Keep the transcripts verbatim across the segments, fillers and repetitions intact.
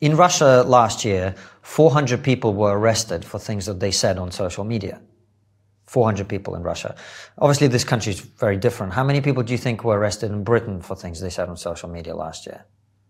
In Russia last year, four hundred people were arrested for things that they said on social media. four hundred people in Russia. Obviously, this country is very different. How many people do you think were arrested in Britain for things they said on social media last year?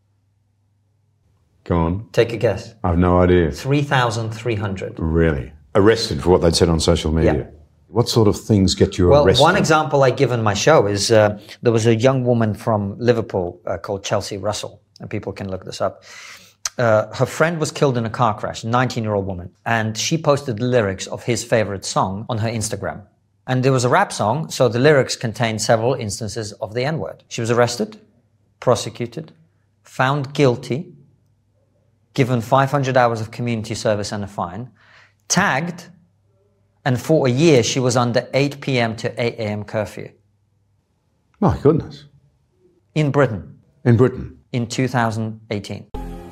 Go on. Take a guess. I have no idea. three thousand three hundred. Really? Arrested for what they'd said on social media? Yeah. What sort of things get you well, arrested? Well, one example I give in my show is uh, there was a young woman from Liverpool uh, called Chelsea Russell, and people can look this up. Uh, her friend was killed in a car crash, a nineteen-year-old woman, and she posted the lyrics of his favorite song on her Instagram. And there was a rap song, so the lyrics contained several instances of the N-word. She was arrested, prosecuted, found guilty, given five hundred hours of community service and a fine, tagged, and for a year she was under eight p.m. to eight a.m. curfew. My goodness. In Britain. In Britain. In two thousand eighteen.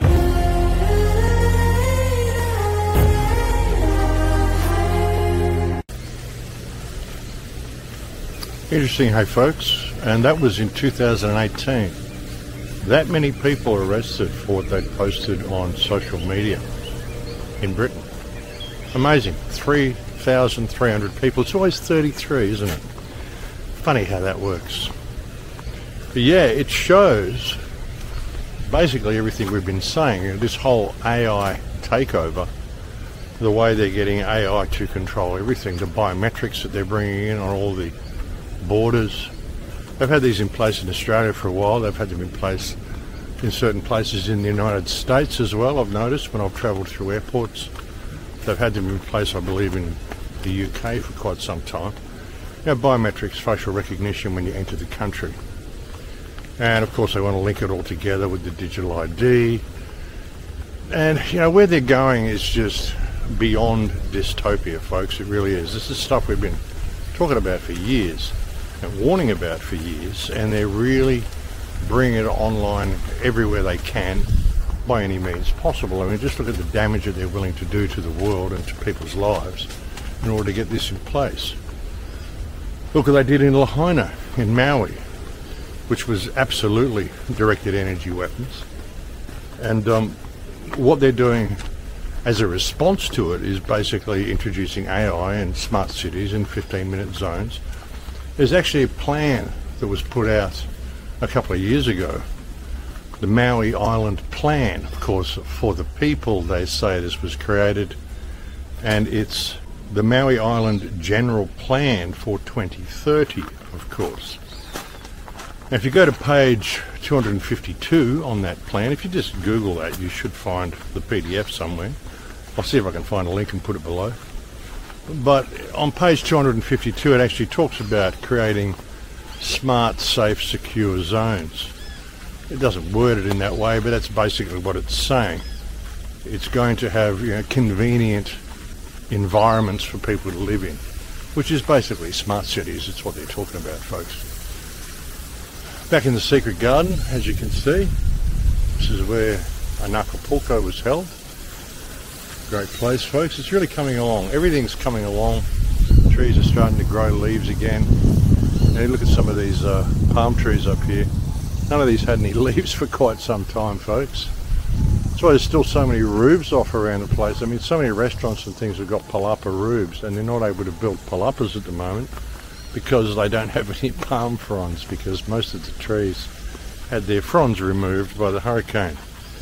Interesting, hey folks, and that was in two thousand eighteen. That many people arrested for what they'd posted on social media in Britain. Amazing, three thousand three hundred people. It's always thirty-three, isn't it? Funny how that works. But yeah, it shows basically everything we've been saying. You know, this whole A I takeover, the way they're getting A I to control everything, the biometrics that they're bringing in on all the borders. They've had these in place in Australia for a while. They've had them in place in certain places in the United States as well, I've noticed when I've travelled through airports. They've had them in place, I believe, in the U K for quite some time. You know, biometrics, facial recognition when you enter the country. And of course they want to link it all together with the digital I D. And, you know, where they're going is just beyond dystopia, folks. It really is. This is stuff we've been talking about for years and warning about for years, and they're really bringing it online everywhere they can by any means possible. I mean, just look at the damage that they're willing to do to the world and to people's lives in order to get this in place. Look what they did in Lahaina, in Maui, which was absolutely directed energy weapons. And um, what they're doing as a response to it is basically introducing A I and smart cities in fifteen minute zones. There's actually a plan that was put out a couple of years ago, the Maui Island Plan, of course, for the people. They say this was created, and it's the Maui Island General Plan for twenty thirty, of course. Now, if you go to page two hundred fifty-two on that plan, if you just Google that, you should find the P D F somewhere. I'll see if I can find a link and put it below. But on page two hundred fifty-two, it actually talks about creating smart, safe, secure zones. It doesn't word it in that way, but that's basically what it's saying. It's going to have, you know, convenient environments for people to live in, which is basically smart cities. It's what they're talking about, folks. Back in the Secret Garden, as you can see, this is where Anacapulco was held. Great place, folks. It's really coming along. Everything's coming along. Trees are starting to grow leaves again. Now look at some of these uh, palm trees up here. None of these had any leaves for quite some time, folks. That's why there's still so many roofs off around the place. I mean, so many restaurants and things have got palapa roofs, and they're not able to build palapas at the moment because they don't have any palm fronds, because most of the trees had their fronds removed by the hurricane.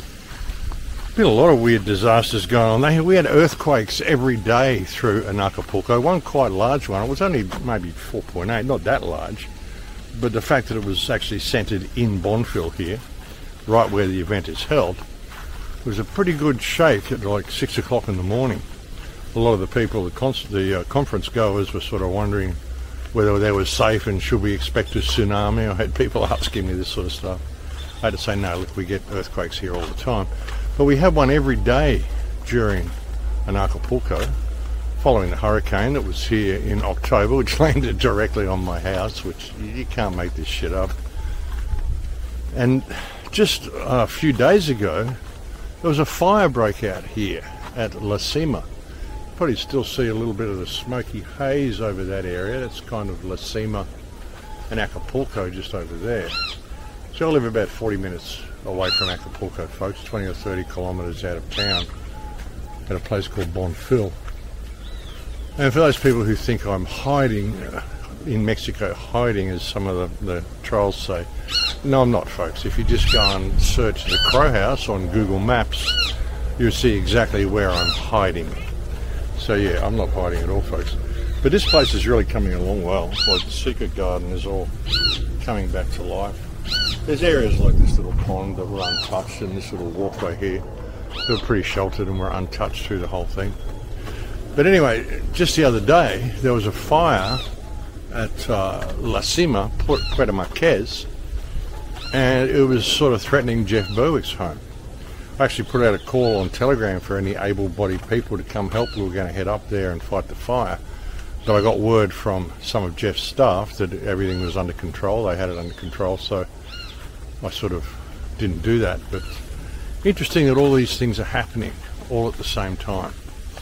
Been a lot of weird disasters going on. They, we had earthquakes every day through Anacapulco. One quite large one. It was only maybe four point eight, not that large. But the fact that it was actually centred in Bonfil here, right where the event is held, was a pretty good shake at like six o'clock in the morning. A lot of the people, the, con the uh, conference goers, were sort of wondering whether they were safe and should we expect a tsunami. I had people asking me this sort of stuff. I had to say, no, look, we get earthquakes here all the time. But we had one every day during Anacapulco, following the hurricane that was here in October, which landed directly on my house, which you can't make this shit up. And just a few days ago, there was a fire break out here at La Cima. Probably still see a little bit of the smoky haze over that area. That's kind of La Cima and Acapulco just over there. So I live about forty minutes away from Acapulco, folks, twenty or thirty kilometres out of town, at a place called Bonfil. And for those people who think I'm hiding uh, in Mexico, hiding as some of the, the trolls say, no, I'm not, folks. If you just go and search the Crow House on Google Maps, you'll see exactly where I'm hiding. So yeah, I'm not hiding at all, folks. But this place is really coming along well. Like the secret garden is all coming back to life. There's areas like this little pond that were untouched, and this little walkway here that were pretty sheltered and were untouched through the whole thing. But anyway, just the other day, there was a fire at uh, La Cima, Puerto Marquez, and it was sort of threatening Jeff Berwick's home. I actually put out a call on Telegram for any able-bodied people to come help. We were going to head up there and fight the fire. But I got word from some of Jeff's staff that everything was under control. They had it under control, so I sort of didn't do that. But interesting that all these things are happening all at the same time.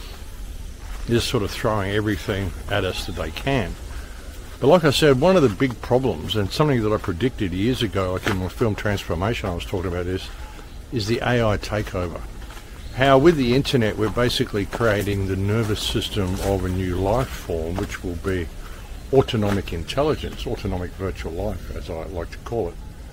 Just sort of throwing everything at us that they can. But like I said, one of the big problems, and something that I predicted years ago, like in my film Transformation I was talking about this, is the A I takeover. How with the internet we're basically creating the nervous system of a new life form, which will be autonomic intelligence, autonomic virtual life, as I like to call it.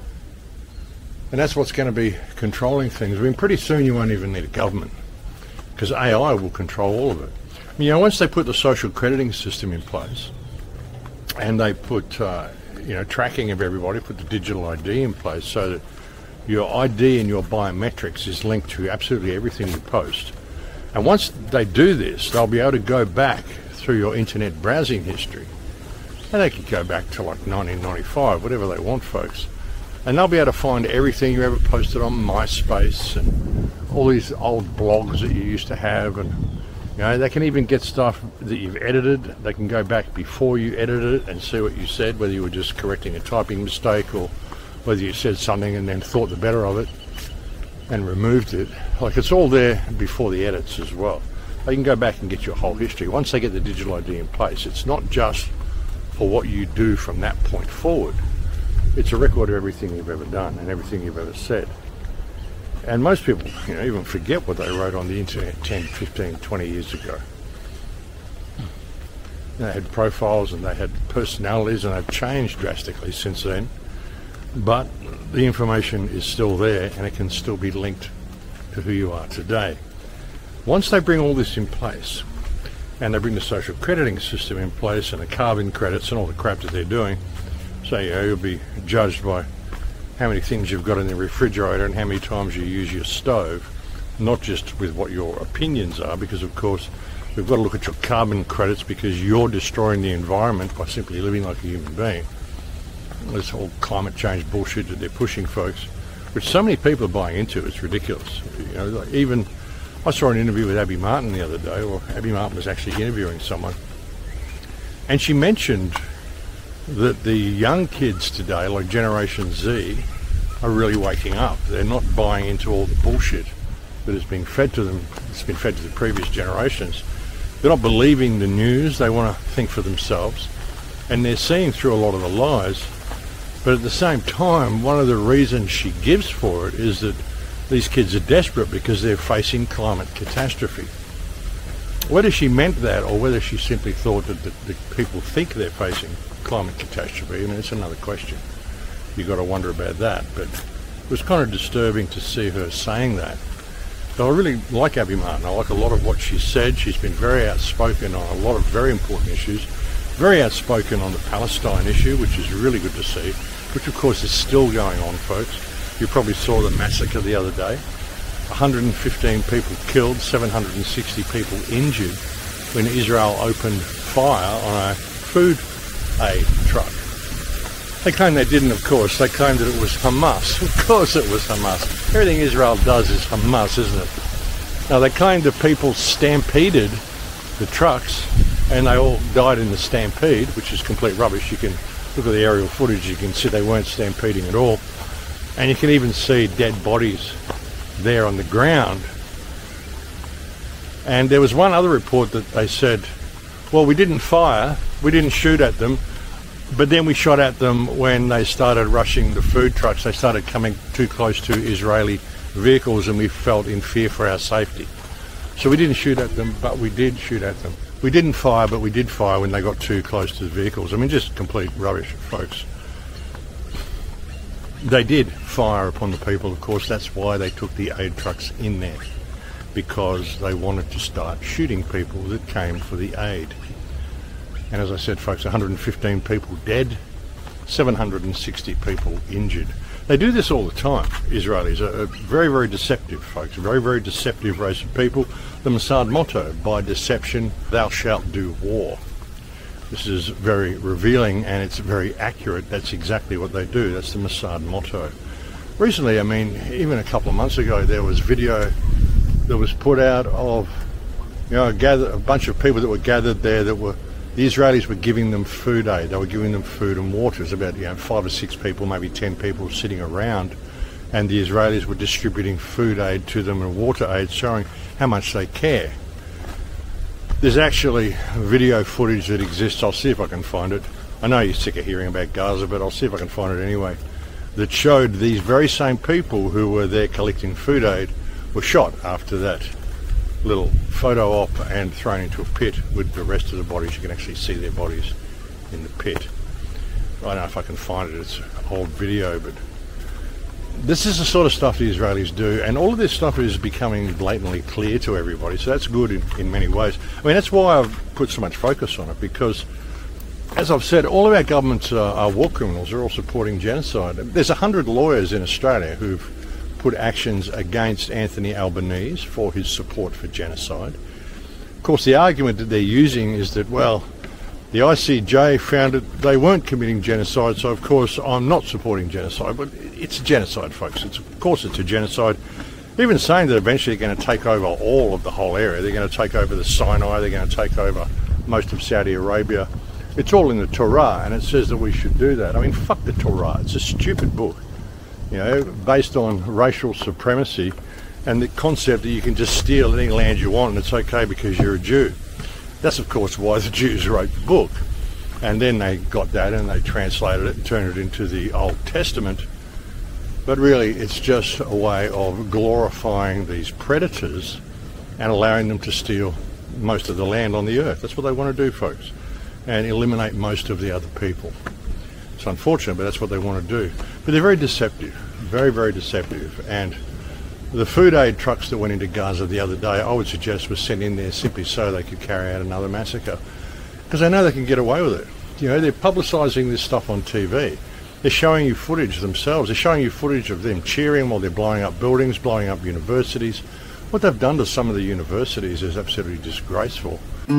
And that's what's going to be controlling things. I mean, pretty soon you won't even need a government, because A I will control all of it. I mean, you know, once they put the social crediting system in place, and they put, uh, you know, tracking of everybody, put the digital I D in place so that your I D and your biometrics is linked to absolutely everything you post. And once they do this, they'll be able to go back through your internet browsing history. And they can go back to like nineteen ninety-five, whatever they want, folks. And they'll be able to find everything you ever posted on MySpace and all these old blogs that you used to have. And you know, they can even get stuff that you've edited. They can go back before you edited it and see what you said, whether you were just correcting a typing mistake or whether you said something and then thought the better of it and removed it. Like, it's all there before the edits as well. They can go back and get your whole history. Once they get the digital I D in place, it's not just for what you do from that point forward. It's a record of everything you've ever done and everything you've ever said. And most people, you know, even forget what they wrote on the internet ten, fifteen, twenty years ago. They had profiles and they had personalities, and they've changed drastically since then. But the information is still there, and it can still be linked to who you are today. Once they bring all this in place, and they bring the social crediting system in place and the carbon credits and all the crap that they're doing, so you know, you'll be judged by how many things you've got in the refrigerator and how many times you use your stove, not just with what your opinions are, because of course we've got to look at your carbon credits, because you're destroying the environment by simply living like a human being. This whole climate change bullshit that they're pushing, folks, which so many people are buying into, it's ridiculous. You know, like even I saw an interview with Abby Martin the other day, or Abby Martin was actually interviewing someone, and she mentioned that the young kids today, like Generation Z, are really waking up. They're not buying into all the bullshit that is being fed to them. It's been fed to the previous generations. They're not believing the news. They want to think for themselves, and they're seeing through a lot of the lies. But at the same time, one of the reasons she gives for it is that these kids are desperate because they're facing climate catastrophe. Whether she meant that or whether she simply thought that the, the people think they're facing climate catastrophe, I mean, it's another question. You've got to wonder about that. But it was kind of disturbing to see her saying that. But I really like Abby Martin. I like a lot of what she said. She's been very outspoken on a lot of very important issues. Very outspoken on the Palestine issue, which is really good to see, which of course is still going on, folks. You probably saw the massacre the other day. one hundred fifteen people killed, seven hundred sixty people injured when Israel opened fire on a food aid truck. They claim they didn't, of course. They claimed that it was Hamas. Of course it was Hamas. Everything Israel does is Hamas, isn't it? Now, they claimed that people stampeded the trucks and they all died in the stampede, which is complete rubbish. You can look at the aerial footage, you can see they weren't stampeding at all. And you can even see dead bodies there on the ground. And there was one other report that they said, well, we didn't fire, we didn't shoot at them, But then we shot at them when they started rushing the food trucks. They started coming too close to Israeli vehicles, and we felt in fear for our safety. So we didn't shoot at them, but we did shoot at them. We didn't fire, but we did fire when they got too close to the vehicles. I mean, just complete rubbish, folks. They did fire upon the people, of course. That's why they took the aid trucks in there, because they wanted to start shooting people that came for the aid. And as I said, folks, one hundred fifteen people dead, seven hundred sixty people injured. They do this all the time. Israelis are very, very deceptive, folks. Very, very deceptive race of people. The Mossad motto, by deception, thou shalt do war. This is very revealing, and it's very accurate. That's exactly what they do. That's the Mossad motto. Recently, I mean, even a couple of months ago, there was video that was put out of, you know, a, gather, a bunch of people that were gathered there that were, the Israelis were giving them food aid. They were giving them food and water. It was about, you know, five or six people, maybe ten people sitting around, and the Israelis were distributing food aid to them and water aid, showing how much they care. There's actually video footage that exists. I'll see if I can find it. I know you're sick of hearing about Gaza, but I'll see if I can find it anyway. That showed these very same people who were there collecting food aid were shot after that little photo op and thrown into a pit with the rest of the bodies. You can actually see their bodies in the pit. I don't know if I can find it. It's an old video, but this is the sort of stuff the Israelis do, and all of this stuff is becoming blatantly clear to everybody, so that's good in, in many ways. I mean, that's why I've put so much focus on it, because, as I've said, all of our governments are, are war criminals. They're all supporting genocide. There's a hundred lawyers in Australia who've put actions against Anthony Albanese for his support for genocide. Of course, the argument that they're using is that, well, the I C J found that they weren't committing genocide, so of course I'm not supporting genocide. But it's a genocide, folks. It's, of course it's a genocide. Even saying that eventually they're going to take over all of the whole area. They're going to take over the Sinai. They're going to take over most of Saudi Arabia. It's all in the Torah, and it says that we should do that. I mean, fuck the Torah. It's a stupid book, you know, based on racial supremacy and the concept that you can just steal any land you want and it's okay because you're a Jew. That's, of course, why the Jews wrote the book. And then they got that and they translated it and turned it into the Old Testament. But really, it's just a way of glorifying these predators and allowing them to steal most of the land on the earth. That's what they want to do, folks, and eliminate most of the other people. It's unfortunate, but that's what they want to do. But they're very deceptive, very, very deceptive. And the food aid trucks that went into Gaza the other day, I would suggest, was sent in there simply so they could carry out another massacre, because they know they can get away with it. You know, they're publicising this stuff on T V. They're showing you footage themselves. They're showing you footage of them cheering while they're blowing up buildings, blowing up universities. What they've done to some of the universities is absolutely disgraceful.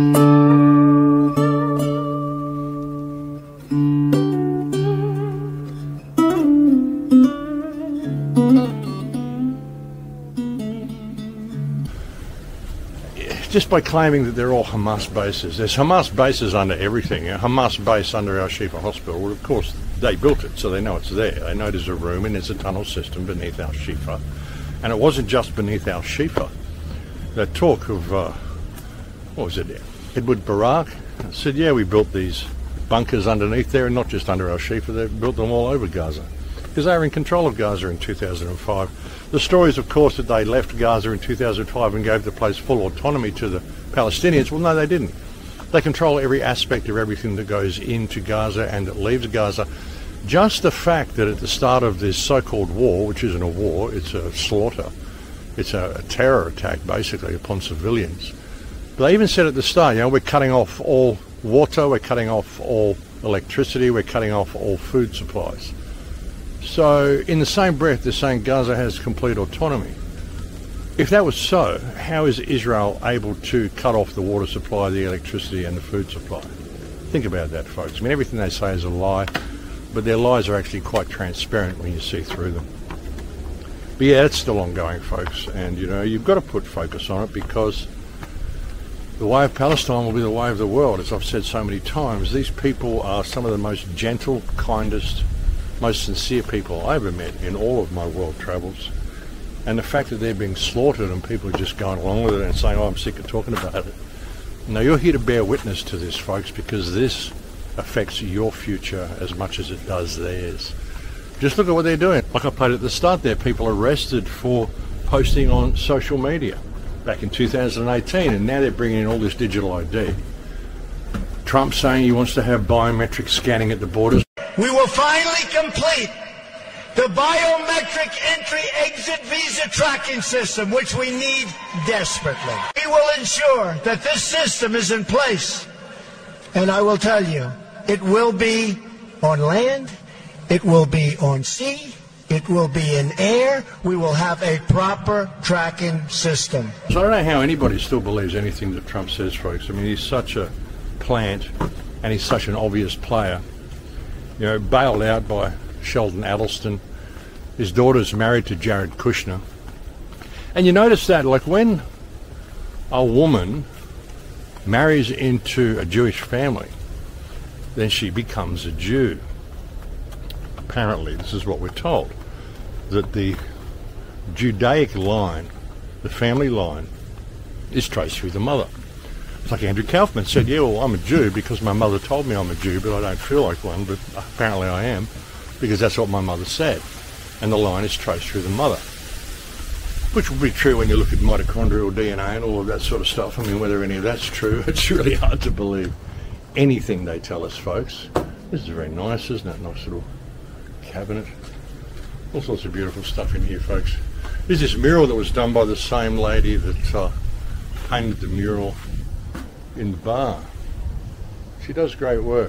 Just by claiming that they're all Hamas bases. There's Hamas bases under everything. You know, Hamas base under Al-Shifa Hospital. Well, of course, they built it, so they know it's there. They know there's a room and there's a tunnel system beneath Al-Shifa. And it wasn't just beneath Al-Shifa. That talk of, uh, what was it, Edward Barak said, yeah, we built these bunkers underneath there, and not just under Al-Shifa, they built them all over Gaza, because they were in control of Gaza in two thousand five. The story is, of course, that they left Gaza in two thousand five and gave the place full autonomy to the Palestinians. Well, no, they didn't. They control every aspect of everything that goes into Gaza and that leaves Gaza. Just the fact that at the start of this so-called war, which isn't a war, it's a slaughter, it's a, a terror attack, basically, upon civilians. But they even said at the start, you know, we're cutting off all water, we're cutting off all electricity, we're cutting off all food supplies. So in the same breath, they're saying Gaza has complete autonomy. If that was so, how is Israel able to cut off the water supply, the electricity and the food supply? Think about that, folks. I mean, everything they say is a lie, but their lies are actually quite transparent when you see through them. But yeah, it's still ongoing, folks, and you know, you've got to put focus on it, because the way of Palestine will be the way of the world. As I've said so many times, these people are some of the most gentle, kindest, most sincere people I ever met in all of my world travels. And the fact that they're being slaughtered and people are just going along with it and saying, oh, I'm sick of talking about it. Now, you're here to bear witness to this, folks, because this affects your future as much as it does theirs. Just look at what they're doing. Like I played at the start there, people arrested for posting on social media back in two thousand eighteen, and now they're bringing in all this digital I D. Trump saying he wants to have biometric scanning at the borders. We will finally complete the biometric entry-exit visa tracking system, which we need desperately. We will ensure that this system is in place. And I will tell you, it will be on land, it will be on sea, it will be in air. We will have a proper tracking system. So I don't know how anybody still believes anything that Trump says, folks. I mean, he's such a plant and he's such an obvious player. You know, bailed out by Sheldon Adelson. His daughter's married to Jared Kushner. And you notice that, like, when a woman marries into a Jewish family, then she becomes a Jew. Apparently, this is what we're told, that the Judaic line, the family line, is traced through the mother. It's like Andrew Kaufman said, yeah, well, I'm a Jew because my mother told me I'm a Jew, but I don't feel like one, but apparently I am, because that's what my mother said. And the line is traced through the mother. Which will be true when you look at mitochondrial D N A and all of that sort of stuff. I mean, whether any of that's true, it's really hard to believe anything they tell us, folks. This is very nice, isn't it? Nice little cabinet. All sorts of beautiful stuff in here, folks. There's this mural that was done by the same lady that uh, painted the mural in the bar. She does great work.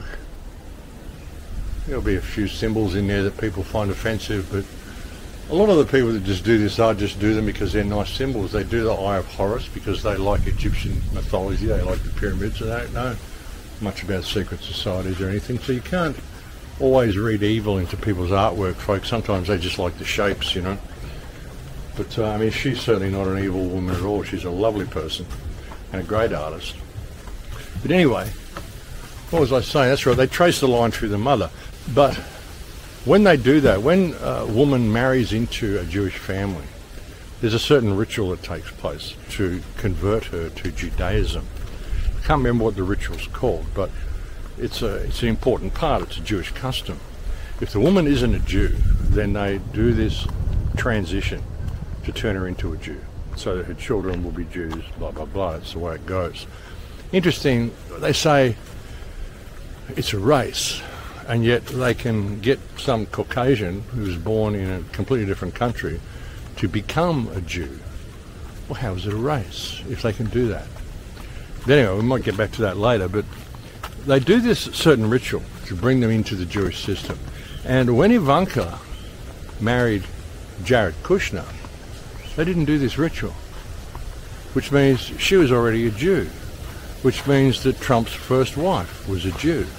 There'll be a few symbols in there that people find offensive, but a lot of the people that just do this are just do them because they're nice symbols. They do the Eye of Horus because they like Egyptian mythology, they like the pyramids, and they don't know much about secret societies or anything, so you can't always read evil into people's artwork, folks. Sometimes they just like the shapes, you know. But, uh, I mean, she's certainly not an evil woman at all. She's a lovely person and a great artist. But anyway, what was I saying? That's right, they trace the line through the mother. But when they do that, when a woman marries into a Jewish family, there's a certain ritual that takes place to convert her to Judaism. I can't remember what the ritual's called, but it's a it's an important part. It's a Jewish custom. If the woman isn't a Jew, then they do this transition to turn her into a Jew, so that her children will be Jews, blah, blah, blah. That's the way it goes. Interesting, they say it's a race, and yet they can get some Caucasian who's born in a completely different country to become a Jew. Well, how is it a race if they can do that? But anyway, we might get back to that later, but they do this certain ritual to bring them into the Jewish system. And when Ivanka married Jared Kushner, they didn't do this ritual, which means she was already a Jew, which means that Trump's first wife was a Jew.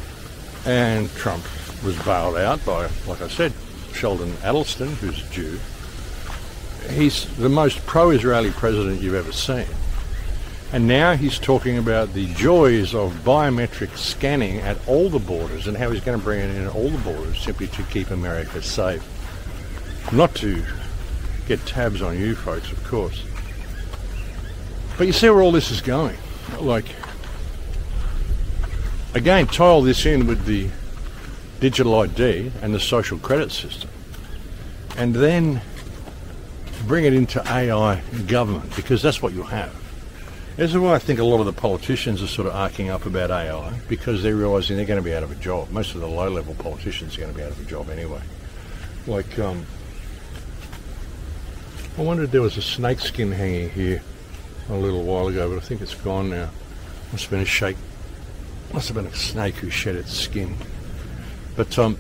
And Trump was bailed out by, like I said, Sheldon Adelson, who's a Jew. He's the most pro-Israeli president you've ever seen. And now he's talking about the joys of biometric scanning at all the borders and how he's going to bring it in at all the borders simply to keep America safe. Not to get tabs on you folks, of course. But you see where all this is going. Like, again, tie all this in with the digital I D and the social credit system, and then bring it into A I government, because that's what you'll have. This is why I think a lot of the politicians are sort of arcing up about A I, because they're realising they're going to be out of a job. Most of the low-level politicians are going to be out of a job anyway. Like, um, I wondered if there was a snake skin hanging here a little while ago, but I think it's gone now. Must have been a shake. Must have been a snake who shed its skin. But um,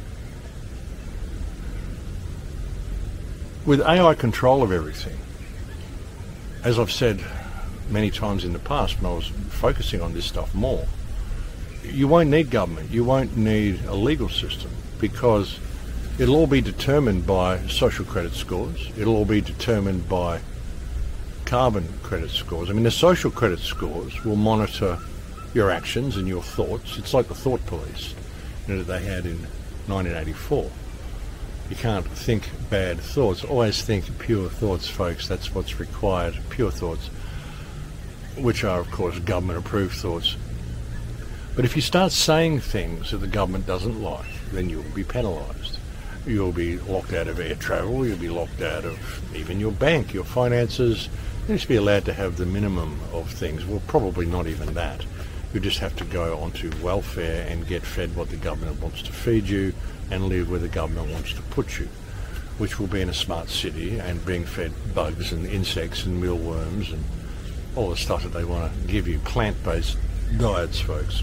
with A I control of everything, as I've said many times in the past when I was focusing on this stuff more, you won't need government, you won't need a legal system, because it'll all be determined by social credit scores, it'll all be determined by carbon credit scores. I mean, the social credit scores will monitor your actions and your thoughts. It's like the thought police, you know, that they had in nineteen eighty-four. You can't think bad thoughts, always think pure thoughts, folks. That's what's required, pure thoughts, which are, of course, government-approved thoughts. But if you start saying things that the government doesn't like, then you'll be penalised. You'll be locked out of air travel, you'll be locked out of even your bank, your finances. You should be allowed to have the minimum of things. Well, probably not even that. You just have to go onto welfare and get fed what the government wants to feed you and live where the government wants to put you, which will be in a smart city and being fed bugs and insects and mealworms and all the stuff that they want to give you. Plant-based diets, folks.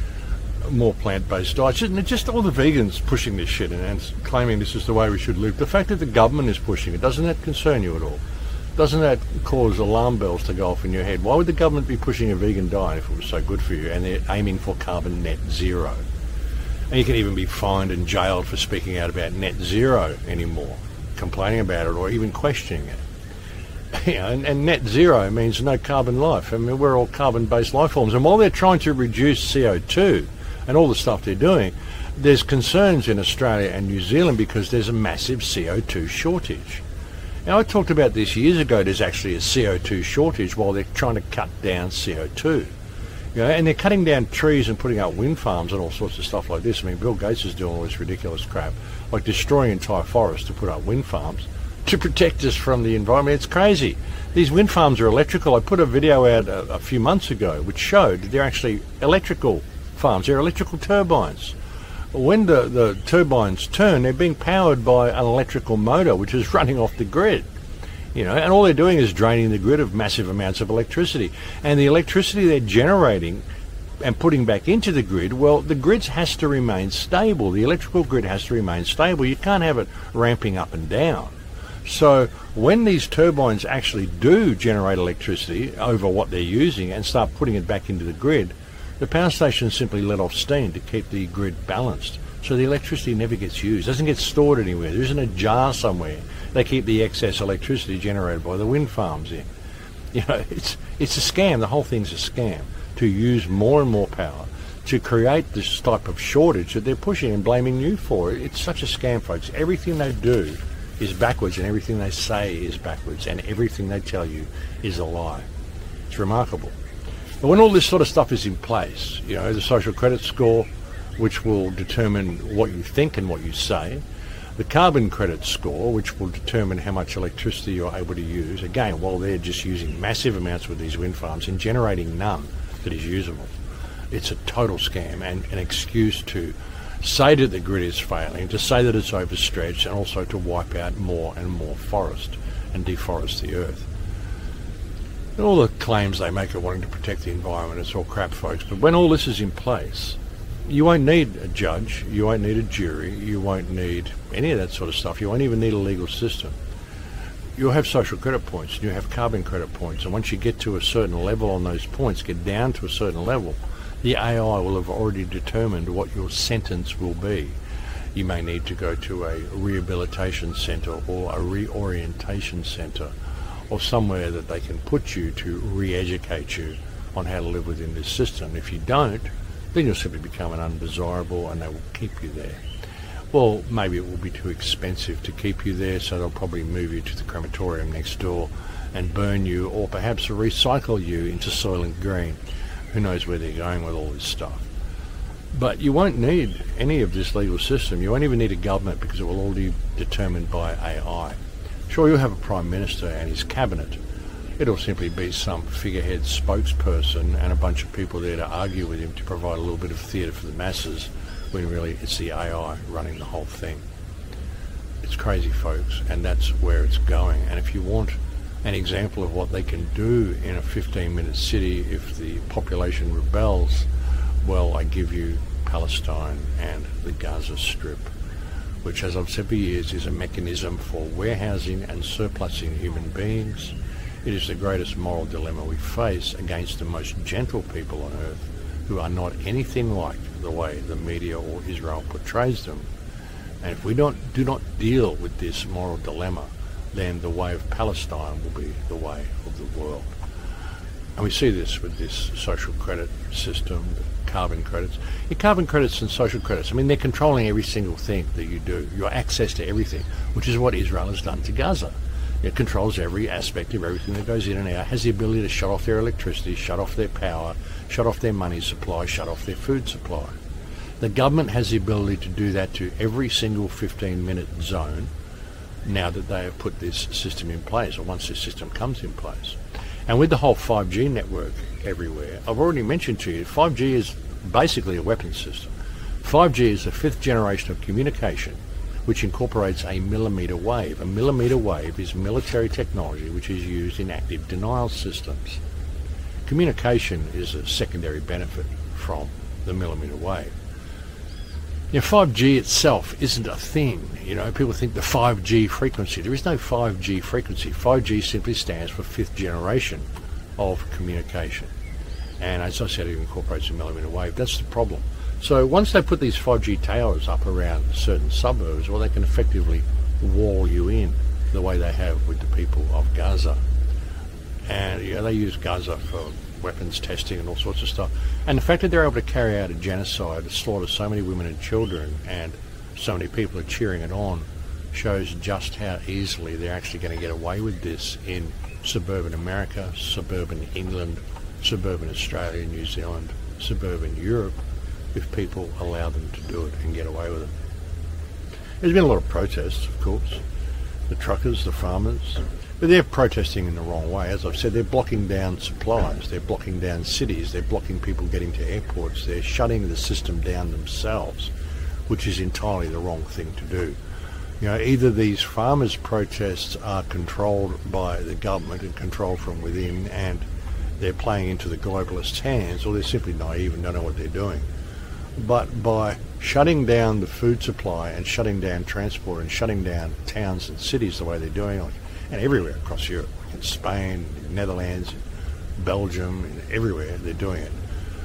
More plant-based diets. And just all the vegans pushing this shit and, and claiming this is the way we should live. The fact that the government is pushing it, doesn't that concern you at all? Doesn't that cause alarm bells to go off in your head? Why would the government be pushing a vegan diet if it was so good for you and they're aiming for carbon net zero? And you can even be fined and jailed for speaking out about net zero anymore, complaining about it or even questioning it. You know, and, and net zero means no carbon life. I mean, we're all carbon-based life forms. And while they're trying to reduce C O two and all the stuff they're doing, there's concerns in Australia and New Zealand because there's a massive C O two shortage. Now, I talked about this years ago. There's actually a C O two shortage while they're trying to cut down C O two. You know, and they're cutting down trees and putting up wind farms and all sorts of stuff like this. I mean, Bill Gates is doing all this ridiculous crap, like destroying entire forests to put up wind farms to protect us from the environment. It's crazy. These wind farms are electrical. I put a video out a, a few months ago which showed that they're actually electrical farms. They're electrical turbines. When the, the turbines turn, they're being powered by an electrical motor which is running off the grid. You know, and all they're doing is draining the grid of massive amounts of electricity. And the electricity they're generating and putting back into the grid, well, the grid has to remain stable. The electrical grid has to remain stable. You can't have it ramping up and down. So when these turbines actually do generate electricity over what they're using and start putting it back into the grid, the power stations simply let off steam to keep the grid balanced. So the electricity never gets used, doesn't get stored anywhere. There isn't a jar somewhere they keep the excess electricity generated by the wind farms in. You know, it's it's a scam. The whole thing's a scam to use more and more power to create this type of shortage that they're pushing and blaming you for. It's such a scam, folks. Everything they do is backwards and everything they say is backwards and everything they tell you is a lie. It's remarkable. But when all this sort of stuff is in place, you know, the social credit score, which will determine what you think and what you say, the carbon credit score, which will determine how much electricity you're able to use, again, while they're just using massive amounts with these wind farms and generating none that is usable. It's a total scam and an excuse to say that the grid is failing, to say that it's overstretched, and also to wipe out more and more forest and deforest the earth. And all the claims they make of wanting to protect the environment, it's all crap, folks. But when all this is in place, you won't need a judge, you won't need a jury, you won't need any of that sort of stuff. You won't even need a legal system. You'll have social credit points and you have carbon credit points. And once you get to a certain level on those points, get down to a certain level, the A I will have already determined what your sentence will be. You may need to go to a rehabilitation centre or a reorientation centre or somewhere that they can put you to re-educate you on how to live within this system. If you don't, then you'll simply become an undesirable and they will keep you there. Well, maybe it will be too expensive to keep you there, so they'll probably move you to the crematorium next door and burn you, or perhaps recycle you into Soylent Green. Who knows where they're going with all this stuff. But you won't need any of this legal system. You won't even need a government because it will all be determined by A I. Sure, you'll have a Prime Minister and his cabinet. It'll simply be some figurehead spokesperson and a bunch of people there to argue with him to provide a little bit of theatre for the masses, when really it's the A I running the whole thing. It's crazy, folks, and that's where it's going. And if you want an example of what they can do in a fifteen minute city if the population rebels, well, I give you Palestine and the Gaza Strip, which, as I've said for years, is a mechanism for warehousing and surplusing human beings. It is the greatest moral dilemma we face against the most gentle people on earth, who are not anything like the way the media or Israel portrays them. And if we don't do not deal with this moral dilemma, then the way of Palestine will be the way of the world. And we see this with this social credit system, the carbon credits. Your carbon credits and social credits, I mean, they're controlling every single thing that you do, your access to everything, which is what Israel has done to Gaza. It controls every aspect of everything that goes in and out, has the ability to shut off their electricity, shut off their power, shut off their money supply, shut off their food supply. The government has the ability to do that to every single fifteen minute zone now that they have put this system in place, or once this system comes in place. And with the whole five G network everywhere, I've already mentioned to you, five G is basically a weapons system. five G is the fifth generation of communication which incorporates a millimetre wave. A millimetre wave is military technology which is used in active denial systems. Communication is a secondary benefit from the millimetre wave. Now, five G itself isn't a thing. You know, people think the five G frequency. There is no five G frequency. five G simply stands for fifth generation of communication. And as I said, it incorporates a millimetre wave. That's the problem. So once they put these five G towers up around certain suburbs, well, they can effectively wall you in the way they have with the people of Gaza. And you know, they use Gaza for weapons testing and all sorts of stuff. And the fact that they're able to carry out a genocide, to slaughter so many women and children, and so many people are cheering it on, shows just how easily they're actually going to get away with this in suburban America, suburban England, suburban Australia, New Zealand, suburban Europe, if people allow them to do it and get away with it. There's been a lot of protests, of course. The truckers, the farmers, but they're protesting in the wrong way. As I've said, they're blocking down supplies, they're blocking down cities, they're blocking people getting to airports, they're shutting the system down themselves, which is entirely the wrong thing to do. You know, either these farmers' protests are controlled by the government and controlled from within, and they're playing into the globalists' hands, or they're simply naive and don't know what they're doing. But by shutting down the food supply and shutting down transport and shutting down towns and cities the way they're doing, like, and everywhere across Europe, in Spain, in Netherlands, in Belgium, and everywhere they're doing it.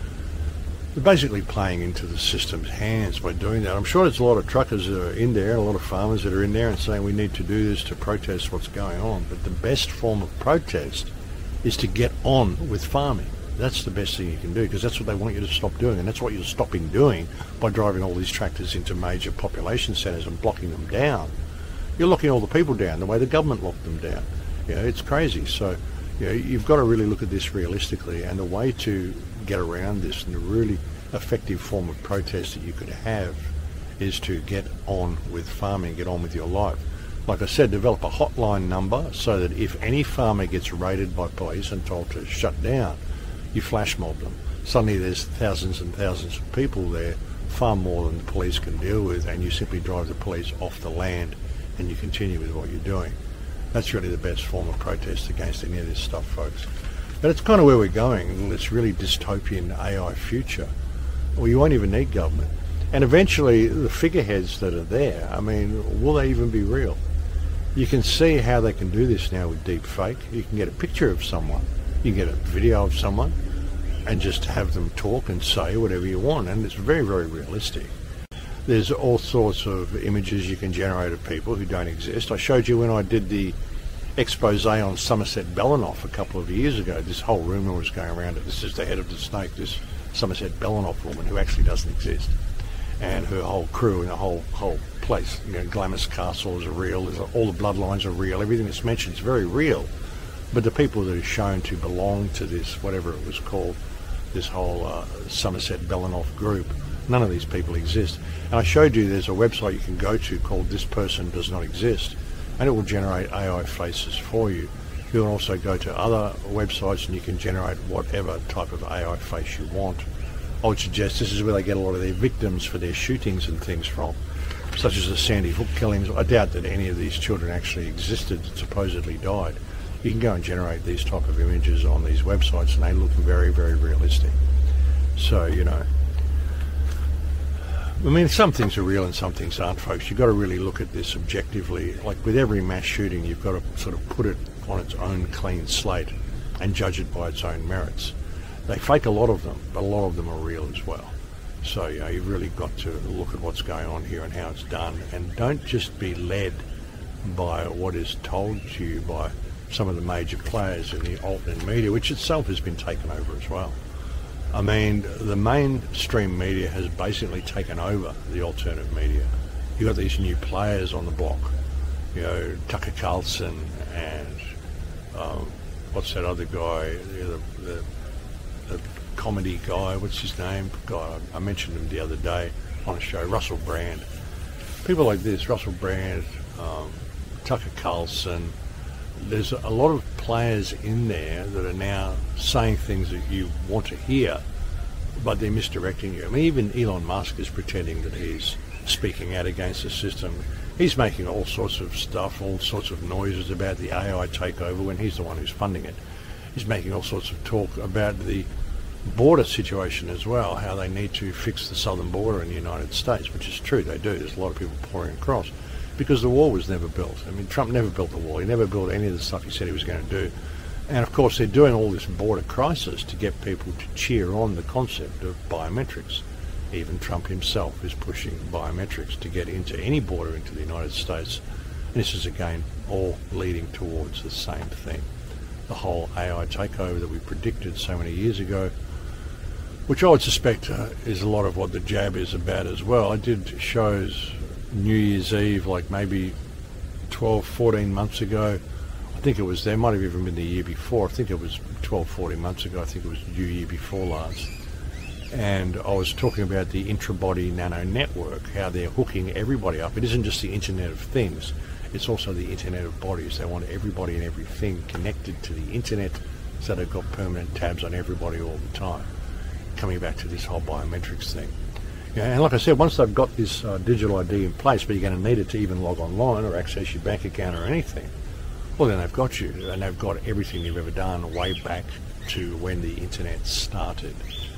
They're basically playing into the system's hands by doing that. I'm sure there's a lot of truckers that are in there, a lot of farmers that are in there and saying we need to do this to protest what's going on. But the best form of protest is to get on with farming. That's the best thing you can do, because that's what they want you to stop doing, and that's what you're stopping doing by driving all these tractors into major population centres and blocking them down. You're locking all the people down the way the government locked them down. You know, it's crazy. So, you know, you've got to really look at this realistically, and the way to get around this and the really effective form of protest that you could have is to get on with farming, get on with your life. Like I said, develop a hotline number so that if any farmer gets raided by police and told to shut down, you flash mob them. Suddenly there's thousands and thousands of people there, far more than the police can deal with, and you simply drive the police off the land and you continue with what you're doing. That's really the best form of protest against any of this stuff, folks. But it's kind of where we're going, this really dystopian A I future. Well, you won't even need government. And eventually the figureheads that are there, I mean, will they even be real? You can see how they can do this now with deep fake. You can get a picture of someone, you can get a video of someone, and just have them talk and say whatever you want, and it's very, very realistic. There's all sorts of images you can generate of people who don't exist. I showed you when I did the expose on Somerset Belanoff a couple of years ago, this whole rumour was going around that this is the head of the snake, this Somerset Belanoff woman who actually doesn't exist. And her whole crew and the whole whole place, you know, Glamis Castle is real, there's all the bloodlines are real, everything that's mentioned is very real. But the people that are shown to belong to this, whatever it was called, this whole uh, Somerset Belanoff group, none of these people exist. And I showed you there's a website you can go to called This Person Does Not Exist, and it will generate A I faces for you. You can also go to other websites and you can generate whatever type of A I face you want. I would suggest this is where they get a lot of their victims for their shootings and things from, such as the Sandy Hook killings. I doubt that any of these children actually existed that supposedly died. You can go and generate these type of images on these websites and they look very, very realistic. So, you know, I mean, some things are real and some things aren't, folks. You've got to really look at this objectively. Like with every mass shooting, you've got to sort of put it on its own clean slate and judge it by its own merits. They fake a lot of them, but a lot of them are real as well. So, you know, you've really got to look at what's going on here and how it's done, and don't just be led by what is told to you by some of the major players in the alternate media, which itself has been taken over as well. I mean, the mainstream media has basically taken over the alternative media. You've got these new players on the block you know, Tucker Carlson and um, what's that other guy, the, the, the comedy guy, what's his name? God, I mentioned him the other day on a show, Russell Brand. People like this, Russell Brand, um, Tucker Carlson. There's a lot of players in there that are now saying things that you want to hear, but they're misdirecting you. I mean, even Elon Musk is pretending that he's speaking out against the system. He's making all sorts of stuff, all sorts of noises about the A I takeover when he's the one who's funding it. He's making all sorts of talk about the border situation as well, how they need to fix the southern border in the United States, which is true, they do. There's a lot of people pouring across because the wall was never built. I mean, Trump never built the wall. He never built any of the stuff he said he was going to do. And of course, they're doing all this border crisis to get people to cheer on the concept of biometrics. Even Trump himself is pushing biometrics to get into any border into the United States. And this is, again, all leading towards the same thing. The whole A I takeover that we predicted so many years ago, which I would suspect uh, is a lot of what the jab is about as well. I did shows New Year's Eve, like maybe twelve, fourteen months ago. I think it was, there might have even been the year before. I think it was twelve, fourteen months ago. I think it was the year before last. And I was talking about the intra-body nano network, how they're hooking everybody up. It isn't just the Internet of Things, it's also the Internet of Bodies. They want everybody and everything connected to the Internet, so they've got permanent tabs on everybody all the time. Coming back to this whole biometrics thing. Yeah, and like I said, once they've got this uh, digital I D in place, but you're going to need it to even log online or access your bank account or anything, well, then they've got you, and they've got everything you've ever done way back to when the Internet started.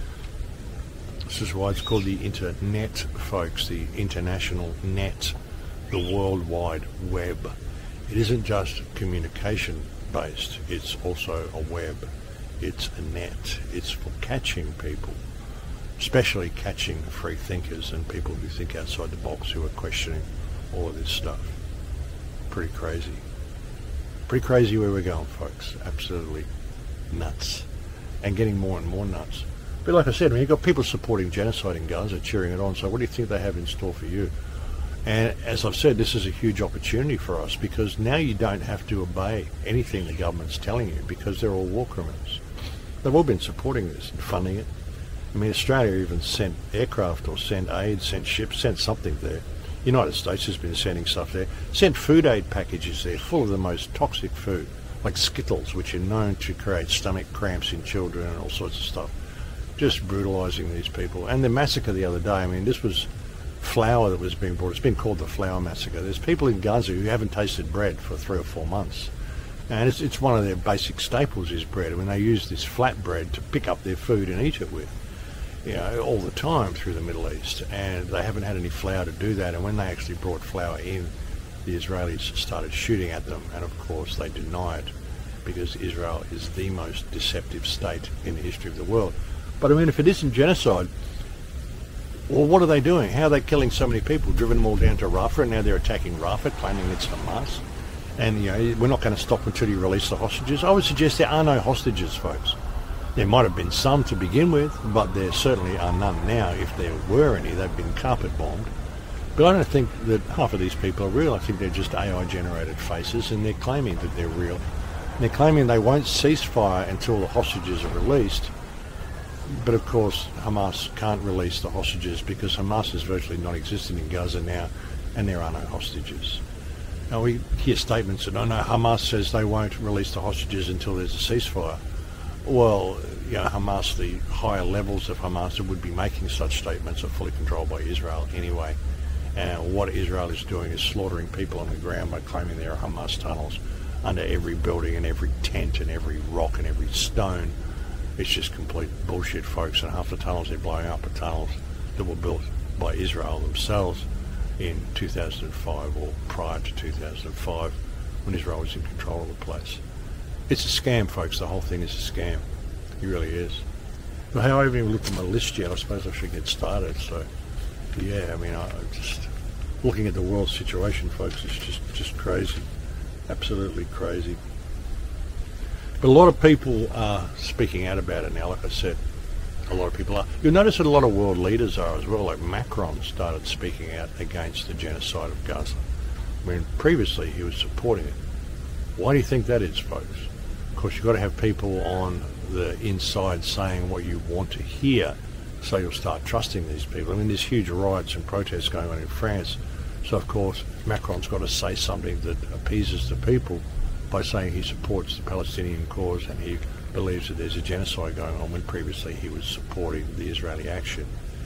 This is why it's called the Internet, folks, the international net, the World Wide Web. It isn't just communication based, it's also a web. It's a net. It's for catching people, especially catching free thinkers and people who think outside the box, who are questioning all of this stuff. Pretty crazy. Pretty crazy where we're going, folks. Absolutely nuts. And getting more and more nuts. But like I said, I mean, you've got people supporting genocide in Gaza, cheering it on, so what do you think they have in store for you? And as I've said, this is a huge opportunity for us, because now you don't have to obey anything the government's telling you, because they're all war criminals. They've all been supporting this and funding it. I mean, Australia even sent aircraft or sent aid, sent ships, sent something there. United States has been sending stuff there. Sent food aid packages there full of the most toxic food, like Skittles, which are known to create stomach cramps in children and all sorts of stuff. Just brutalising these people. And the massacre the other day, I mean, this was flour that was being brought. It's been called the flour massacre. There's people in Gaza who haven't tasted bread for three or four months. And it's, it's one of their basic staples is bread. I mean, they use this flat bread to pick up their food and eat it with, you know, all the time through the Middle East. And they haven't had any flour to do that. And when they actually brought flour in, the Israelis started shooting at them. And of course, they denied, because Israel is the most deceptive state in the history of the world. But I mean, if it isn't genocide, well, what are they doing? How are they killing so many people? Driven them all down to Rafah, and now they're attacking Rafah, claiming it's Hamas. And, you know, we're not going to stop until you release the hostages. I would suggest there are no hostages, folks. There might have been some to begin with, but there certainly are none now. If there were any, they've been carpet bombed. But I don't think that half of these people are real. I think they're just A I-generated faces, and they're claiming that they're real. And they're claiming they won't cease fire until the hostages are released. But of course, Hamas can't release the hostages because Hamas is virtually non-existent in Gaza now, and there are no hostages. Now we hear statements that, oh no, Hamas says they won't release the hostages until there's a ceasefire. Well, you know, Hamas, the higher levels of Hamas that would be making such statements are fully controlled by Israel anyway. And what Israel is doing is slaughtering people on the ground by claiming there are Hamas tunnels under every building and every tent and every rock and every stone. It's just complete bullshit, folks, and half the tunnels they're blowing up are tunnels that were built by Israel themselves in two thousand five or prior to two thousand five when Israel was in control of the place. It's a scam, folks. The whole thing is a scam. It really is. But hey, I haven't even looked at my list yet. I suppose I should get started. So, yeah, I mean, I just looking at the world situation, folks, it's just, just crazy. Absolutely crazy. But a lot of people are speaking out about it now, like I said. A lot of people are. You'll notice that a lot of world leaders are as well, like Macron started speaking out against the genocide of Gaza. when previously he was supporting it. Why do you think that is, folks? Of course, you've got to have people on the inside saying what you want to hear, so you'll start trusting these people. I mean, there's huge riots and protests going on in France, so of course Macron's got to say something that appeases the people by saying he supports the Palestinian cause and he believes that there's a genocide going on, when previously he was supporting the Israeli action.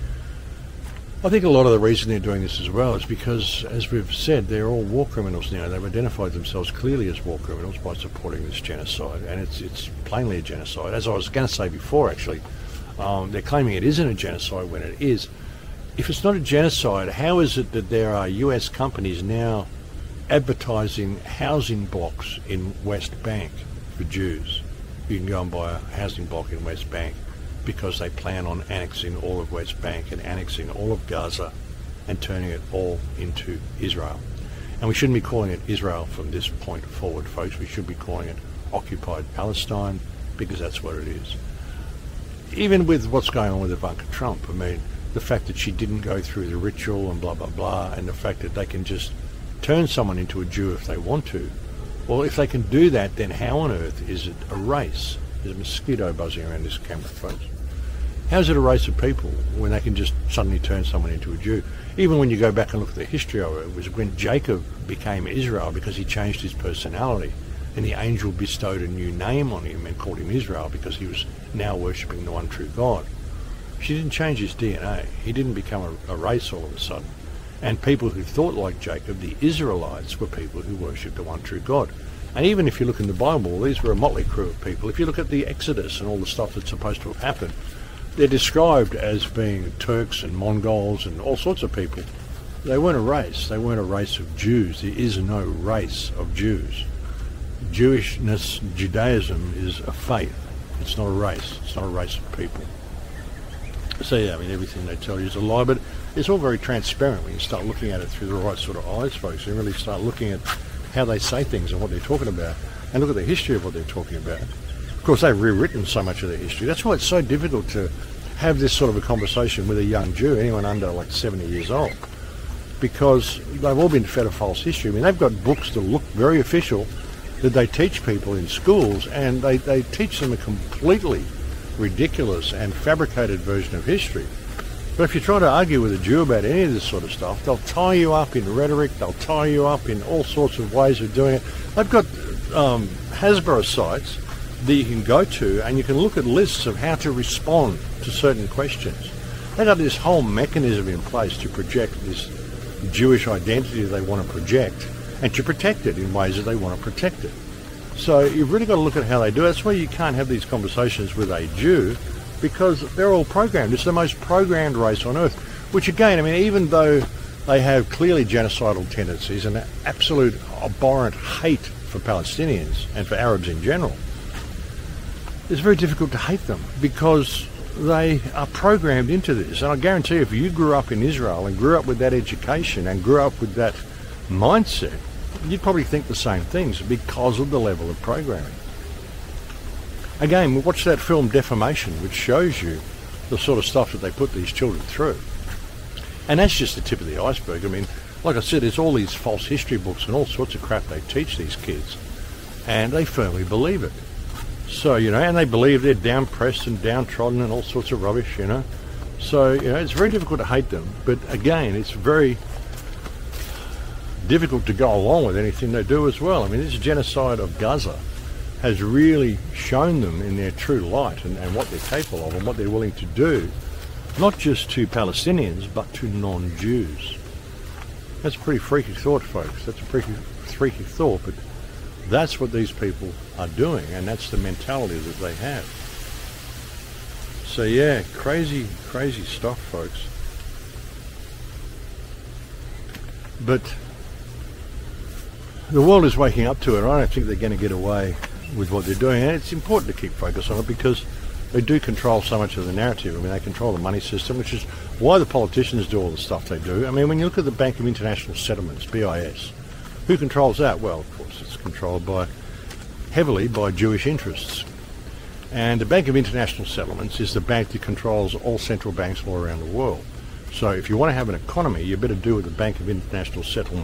I think a lot of the reason they're doing this as well is because, as we've said, they're all war criminals now. They've identified themselves clearly as war criminals by supporting this genocide, and it's it's plainly a genocide. As I was going to say before, actually, um, they're claiming it isn't a genocide when it is. If it's not a genocide, how is it that there are U S companies now advertising housing blocks in West Bank for Jews? You can go and buy a housing block in West Bank because they plan on annexing all of West Bank and annexing all of Gaza and turning it all into Israel. And we shouldn't be calling it Israel from this point forward, folks. We should be calling it occupied Palestine, because that's what it is. Even with what's going on with Ivanka Trump, I mean, the fact that she didn't go through the ritual and blah, blah, blah, and the fact that they can just turn someone into a Jew if they want to. Well, if they can do that, then how on earth is it a race? There's a mosquito buzzing around this camera, folks. How is it a race of people when they can just suddenly turn someone into a Jew? Even when you go back and look at the history of it, it was when Jacob became Israel because he changed his personality, and the angel bestowed a new name on him and called him Israel because he was now worshipping the one true God. She didn't change his D N A. He didn't become a, a race all of a sudden. And people who thought like Jacob, the Israelites, were people who worshipped the one true God. And even if you look in the Bible, these were a motley crew of people. If you look at the Exodus and all the stuff that's supposed to have happened, they're described as being Turks and Mongols and all sorts of people. They weren't a race. They weren't a race of Jews. There is no race of Jews. Jewishness, Judaism is a faith. It's not a race. It's not a race of people. So yeah, I mean, everything they tell you is a lie, but it's all very transparent when you start looking at it through the right sort of eyes, folks. You really start looking at how they say things and what they're talking about, and look at the history of what they're talking about. Of course, they've rewritten so much of their history. That's why it's so difficult to have this sort of a conversation with a young Jew, anyone under like seventy years old, because they've all been fed a false history. I mean, they've got books that look very official that they teach people in schools, and they, they teach them a completely ridiculous and fabricated version of history. But if you try to argue with a Jew about any of this sort of stuff, they'll tie you up in rhetoric, they'll tie you up in all sorts of ways of doing it. They've got um, Hasbro sites that you can go to, and you can look at lists of how to respond to certain questions. They've got this whole mechanism in place to project this Jewish identity they want to project, and to protect it in ways that they want to protect it. So you've really got to look at how they do it. That's why you can't have these conversations with a Jew, because they're all programmed. It's the most programmed race on earth, which again, I mean, even though they have clearly genocidal tendencies and absolute abhorrent hate for Palestinians and for Arabs in general, it's very difficult to hate them because they are programmed into this. And I guarantee you, if you grew up in Israel and grew up with that education and grew up with that mindset, you'd probably think the same things because of the level of programming. Again, watch that film Defamation, which shows you the sort of stuff that they put these children through. And that's just the tip of the iceberg. I mean, like I said, there's all these false history books and all sorts of crap they teach these kids, and they firmly believe it. So, you know, and they believe they're down-pressed and downtrodden and all sorts of rubbish, you know. So, you know, it's very difficult to hate them. But again, it's very difficult to go along with anything they do as well. I mean, this genocide of Gaza has really shown them in their true light and, and what they're capable of and what they're willing to do, not just to Palestinians, but to non-Jews. That's a pretty freaky thought, folks. That's a pretty freaky thought, but that's what these people are doing, and that's the mentality that they have. So yeah, crazy, crazy stuff, folks. But the world is waking up to it. I don't think they're going to get away with what they're doing, and it's important to keep focus on it because they do control so much of the narrative. I mean, they control the money system, which is why the politicians do all the stuff they do. I mean, when you look at the Bank of International Settlements, B I S, who controls that? Well, of course, it's controlled by heavily by Jewish interests. And the Bank of International Settlements is the bank that controls all central banks all around the world. So if you want to have an economy, you better do what the Bank of International Settlements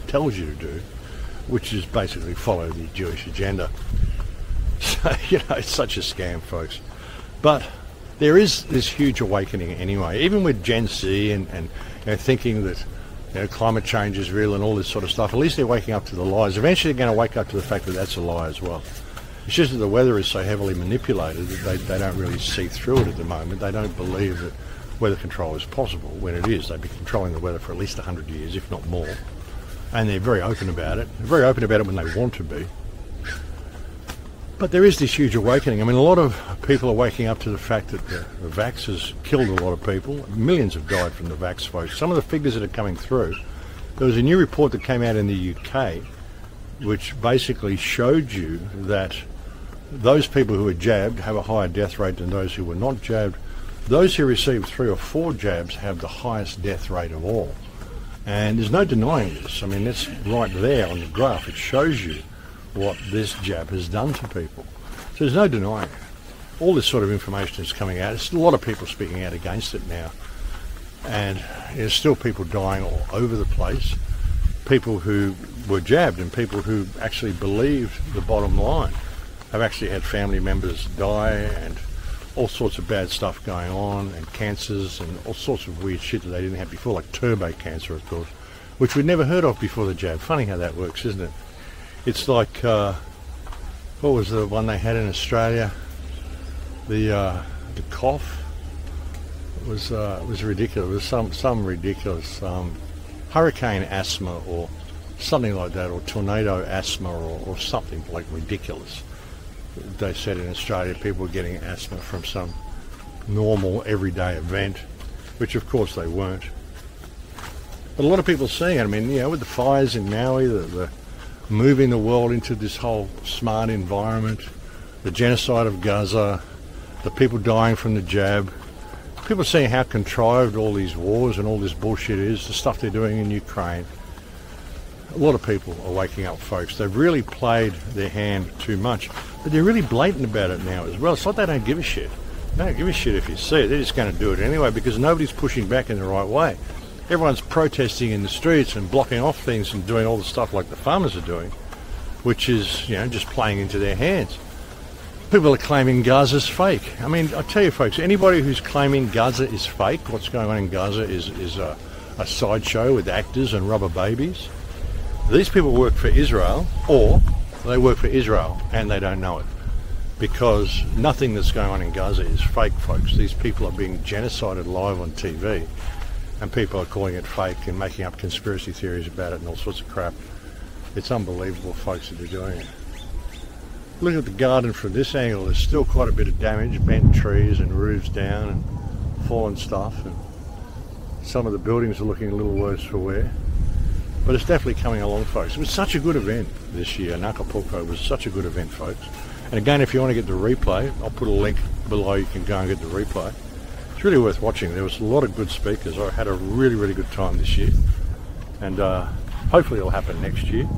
tells you to do, which is basically follow the Jewish agenda. So, you know, it's such a scam, folks. But there is this huge awakening anyway, even with Gen Z and, and you know, thinking that you know, climate change is real and all this sort of stuff. At least they're waking up to the lies. Eventually they're going to wake up to the fact that that's a lie as well. It's just that the weather is so heavily manipulated that they, they don't really see through it at the moment. They don't believe that weather control is possible when it is. They've been controlling the weather for at least one hundred years, if not more. And they're very open about it. They're very open about it when they want to be. But there is this huge awakening. I mean, a lot of people are waking up to the fact that the, the vax has killed a lot of people. Millions have died from the vax, folks. Some of the figures that are coming through, there was a new report that came out in the U K which basically showed you that those people who are jabbed have a higher death rate than those who were not jabbed. Those who received three or four jabs have the highest death rate of all. And there's no denying this. I mean, it's right there on the graph. It shows you what this jab has done to people. So there's no denying it. All this sort of information is coming out. There's a lot of people speaking out against it now. And there's still people dying all over the place. People who were jabbed and people who actually believed the bottom line have actually had family members die and all sorts of bad stuff going on, and cancers and all sorts of weird shit that they didn't have before, like turbo cancer, of course, which we'd never heard of before the jab. Funny how that works, isn't it? It's like, uh, what was the one they had in Australia? The uh, the cough. It was uh, it was ridiculous. It was some some ridiculous um, hurricane asthma or something like that, or tornado asthma, or, or something like ridiculous. They said in Australia people were getting asthma from some normal everyday event, which of course they weren't. But a lot of people are seeing it. I mean, you know, with the fires in Maui, the, the moving the world into this whole smart environment, the genocide of Gaza, the people dying from the jab, people seeing how contrived all these wars and all this bullshit is, the stuff they're doing in Ukraine. A lot of people are waking up, folks. They've really played their hand too much, but they're really blatant about it now as well. It's like they don't give a shit. They don't give a shit if you see it. They're just going to do it anyway because nobody's pushing back in the right way. Everyone's protesting in the streets and blocking off things and doing all the stuff like the farmers are doing, which is, you know, just playing into their hands. People are claiming Gaza's fake. I mean, I tell you, folks, anybody who's claiming Gaza is fake, what's going on in Gaza is, is a, a sideshow with actors and rubber babies. These people work for Israel, or they work for Israel and they don't know it, because nothing that's going on in Gaza is fake, folks. These people are being genocided live on T V, and people are calling it fake and making up conspiracy theories about it and all sorts of crap. It's unbelievable, folks, that they're doing it. Look at the garden from this angle. There's still quite a bit of damage, bent trees and roofs down and fallen stuff, and some of the buildings are looking a little worse for wear. But it's definitely coming along, folks. It was such a good event this year. Acapulco was such a good event, folks. And again, if you want to get the replay, I'll put a link below. You can go and get the replay. It's really worth watching. There was a lot of good speakers. I had a really, really good time this year. And uh, hopefully it'll happen next year.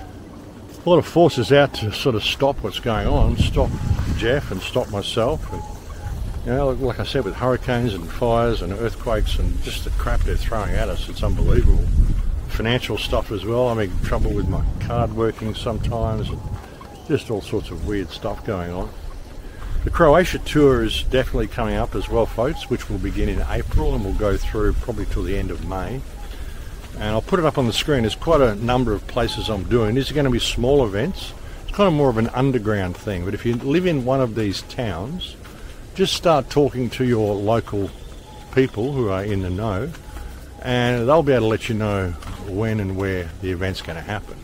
A lot of forces out to sort of stop what's going on, stop Jeff and stop myself. And, you know, like I said, with hurricanes and fires and earthquakes and just the crap they're throwing at us, it's unbelievable. Financial stuff as well. I'm having trouble with my card working sometimes, and just all sorts of weird stuff going on. The Croatia tour is definitely coming up as well, folks, which will begin in April and will go through probably till the end of May. And I'll put it up on the screen. There's quite a number of places I'm doing. These are going to be small events. It's kind of more of an underground thing, but if you live in one of these towns, just start talking to your local people who are in the know, and they'll be able to let you know when and where the event's going to happen.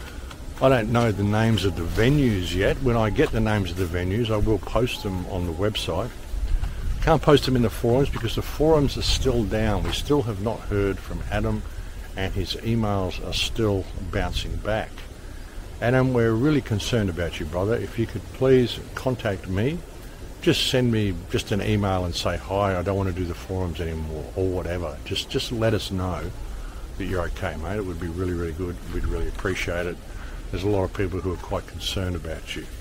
I don't know the names of the venues yet. When I get the names of the venues, I will post them on the website. Can't post them in the forums because the forums are still down. We still have not heard from Adam, and his emails are still bouncing back. Adam, we're really concerned about you, brother. If you could please contact me, just send me just an email and say, hi, I don't want to do the forums anymore, or whatever. Just just let us know that you're okay, mate. It would be really, really good. We'd really appreciate it. There's a lot of people who are quite concerned about you.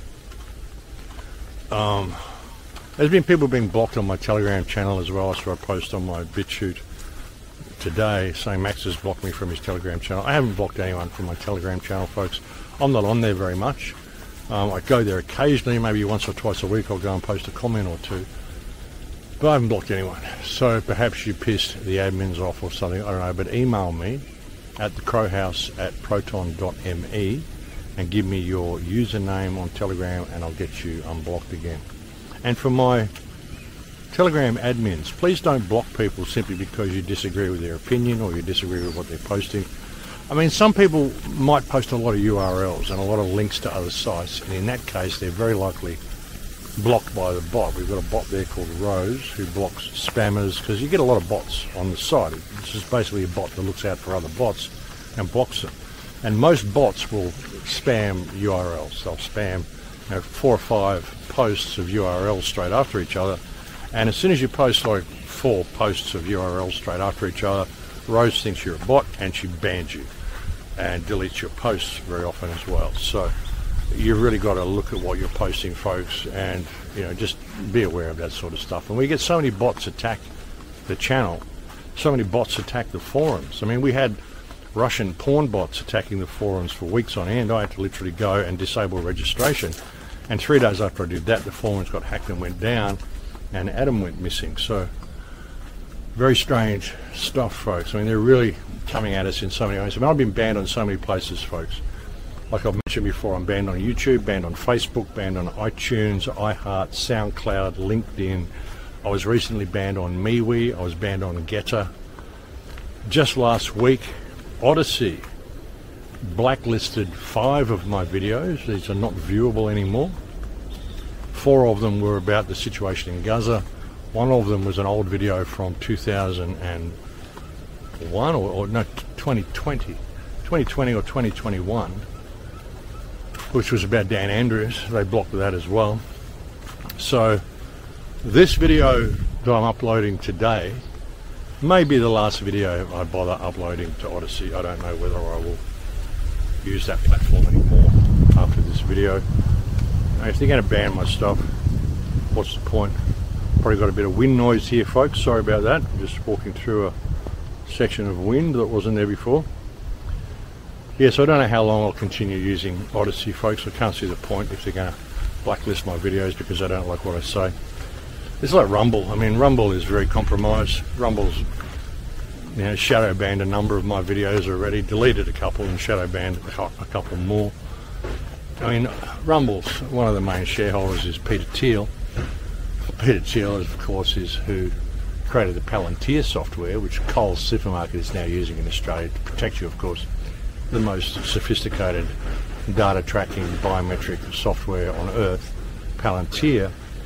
Um, there's been people being blocked on my Telegram channel as well, so I post on my BitChute today saying Max has blocked me from his Telegram channel. I haven't blocked anyone from my Telegram channel, folks. I'm not on there very much. Um, I go there occasionally, maybe once or twice a week I'll go and post a comment or two. But I haven't blocked anyone. So perhaps you pissed the admins off or something, I don't know. But email me at thecrowhouse at proton dot me and give me your username on Telegram and I'll get you unblocked again. And for my Telegram admins, please don't block people simply because you disagree with their opinion or you disagree with what they're posting. I mean, some people might post a lot of U R Ls and a lot of links to other sites, and in that case they're very likely blocked by the bot. We've got a bot there called Rose who blocks spammers, because you get a lot of bots on the site. It's just basically a bot that looks out for other bots and blocks them. And most bots will spam U R Ls. They'll spam, you know, four or five posts of U R Ls straight after each other. And as soon as you post like four posts of U R Ls straight after each other, Rose thinks you're a bot and she bans you and deletes your posts very often as well. So you've really got to look at what you're posting, folks, and you know, just be aware of that sort of stuff. And we get so many bots attack the channel, so many bots attack the forums. I mean, we had Russian porn bots attacking the forums for weeks on end. I had to literally go and disable registration. And three days after I did that, the forums got hacked and went down, and Adam went missing. So very strange stuff, folks. I mean, they're really coming at us in so many ways. I mean, I've been banned on so many places, folks. Like I've mentioned before, I'm banned on YouTube, banned on Facebook, banned on iTunes, iHeart, SoundCloud, LinkedIn. I was recently banned on MeWe. I was banned on Getter. Just last week, Odyssey blacklisted five of my videos. These are not viewable anymore. Four of them were about the situation in Gaza. One of them was an old video from two thousand one or, or no, twenty twenty, twenty twenty or twenty twenty-one, which was about Dan Andrews. They blocked that as well. So this video that I'm uploading today may be the last video I bother uploading to Odyssey. I don't know whether I will use that platform anymore after this video. If they're going to ban my stuff, what's the point? Probably got a bit of wind noise here, folks. Sorry about that. I'm just walking through a section of wind that wasn't there before. Yes, I don't know how long I'll continue using Odyssey, folks. I can't see the point if they're going to blacklist my videos because they don't like what I say. It's like Rumble. I mean, Rumble is very compromised. Rumble's, you know, shadow banned a number of my videos already, deleted a couple and shadow banned a couple more. I mean, Rumble's, one of the main shareholders is Peter Thiel. Peter Thiel, of course, is who created the Palantir software, which Coles Supermarket is now using in Australia to protect you, of course. The most sophisticated data tracking biometric software on earth, Palantir,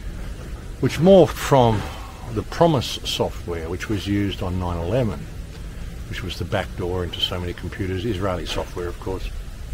which morphed from the Promise software, which was used on nine eleven, which was the back door into so many computers, Israeli software, of course.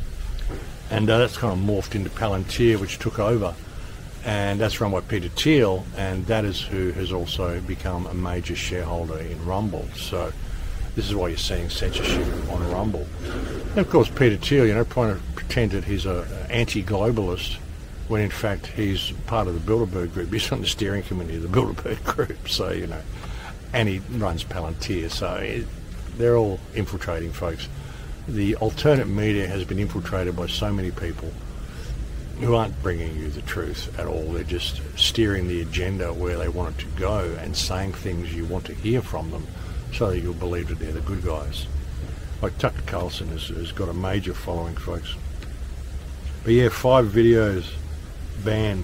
And uh, that's kind of morphed into Palantir, which took over. And that's run by Peter Thiel, and that is who has also become a major shareholder in Rumble. So this is why you're seeing censorship on Rumble. And of course, Peter Thiel, you know, trying to pretend that he's an anti-globalist, when in fact he's part of the Bilderberg Group. He's on the steering committee of the Bilderberg Group, so, you know, and he runs Palantir. So it, they're all infiltrating, folks. The alternate media has been infiltrated by so many people who aren't bringing you the truth at all. They're just steering the agenda where they want it to go and saying things you want to hear from them so that you'll believe that they're the good guys. Like Tucker Carlson has, has got a major following, folks. But yeah, five videos banned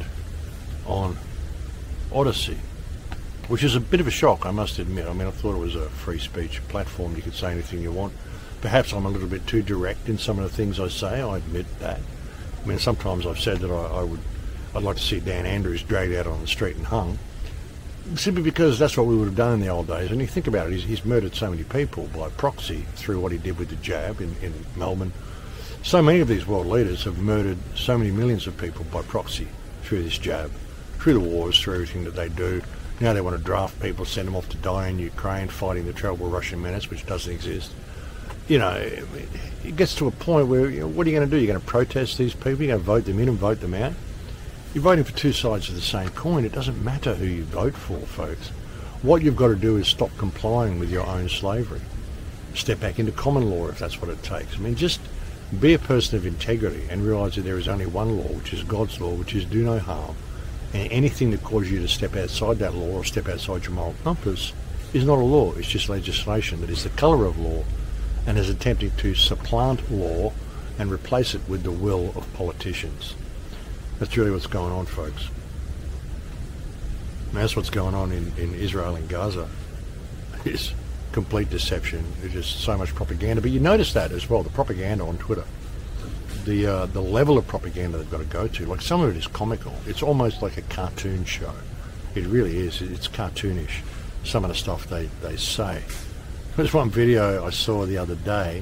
on Odyssey, which is a bit of a shock, I must admit. I mean, I thought it was a free speech platform. You could say anything you want. Perhaps I'm a little bit too direct in some of the things I say. I admit that. I mean, sometimes I've said that I, I would, I'd like to see Dan Andrews dragged out on the street and hung, simply because that's what we would have done in the old days. And you think about it, he's, he's murdered so many people by proxy through what he did with the jab in, in Melbourne. So many of these world leaders have murdered so many millions of people by proxy through this jab, through the wars, through everything that they do. Now they want to draft people, send them off to die in Ukraine fighting the terrible Russian menace, which doesn't exist. You know, it gets to a point where, you know, what are you going to do? You're going to protest these people? You're going to vote them in and vote them out? You're voting for two sides of the same coin. It doesn't matter who you vote for, folks. What you've got to do is stop complying with your own slavery. step back into common law if that's what it takes. I mean, just be a person of integrity and realise that there is only one law, which is God's law, which is do no harm. And anything that causes you to step outside that law or step outside your moral compass is not a law. It's just legislation that is the colour of law and is attempting to supplant law and replace it with the will of politicians. That's really what's going on, folks. And that's what's going on in, in Israel and Gaza. It's complete deception. There's just so much propaganda. But you notice that as well, the propaganda on Twitter. The uh, the level of propaganda they've got to go to. Like, some of it is comical. It's almost like a cartoon show. It really is. It's cartoonish, some of the stuff they, they say. There's one video I saw the other day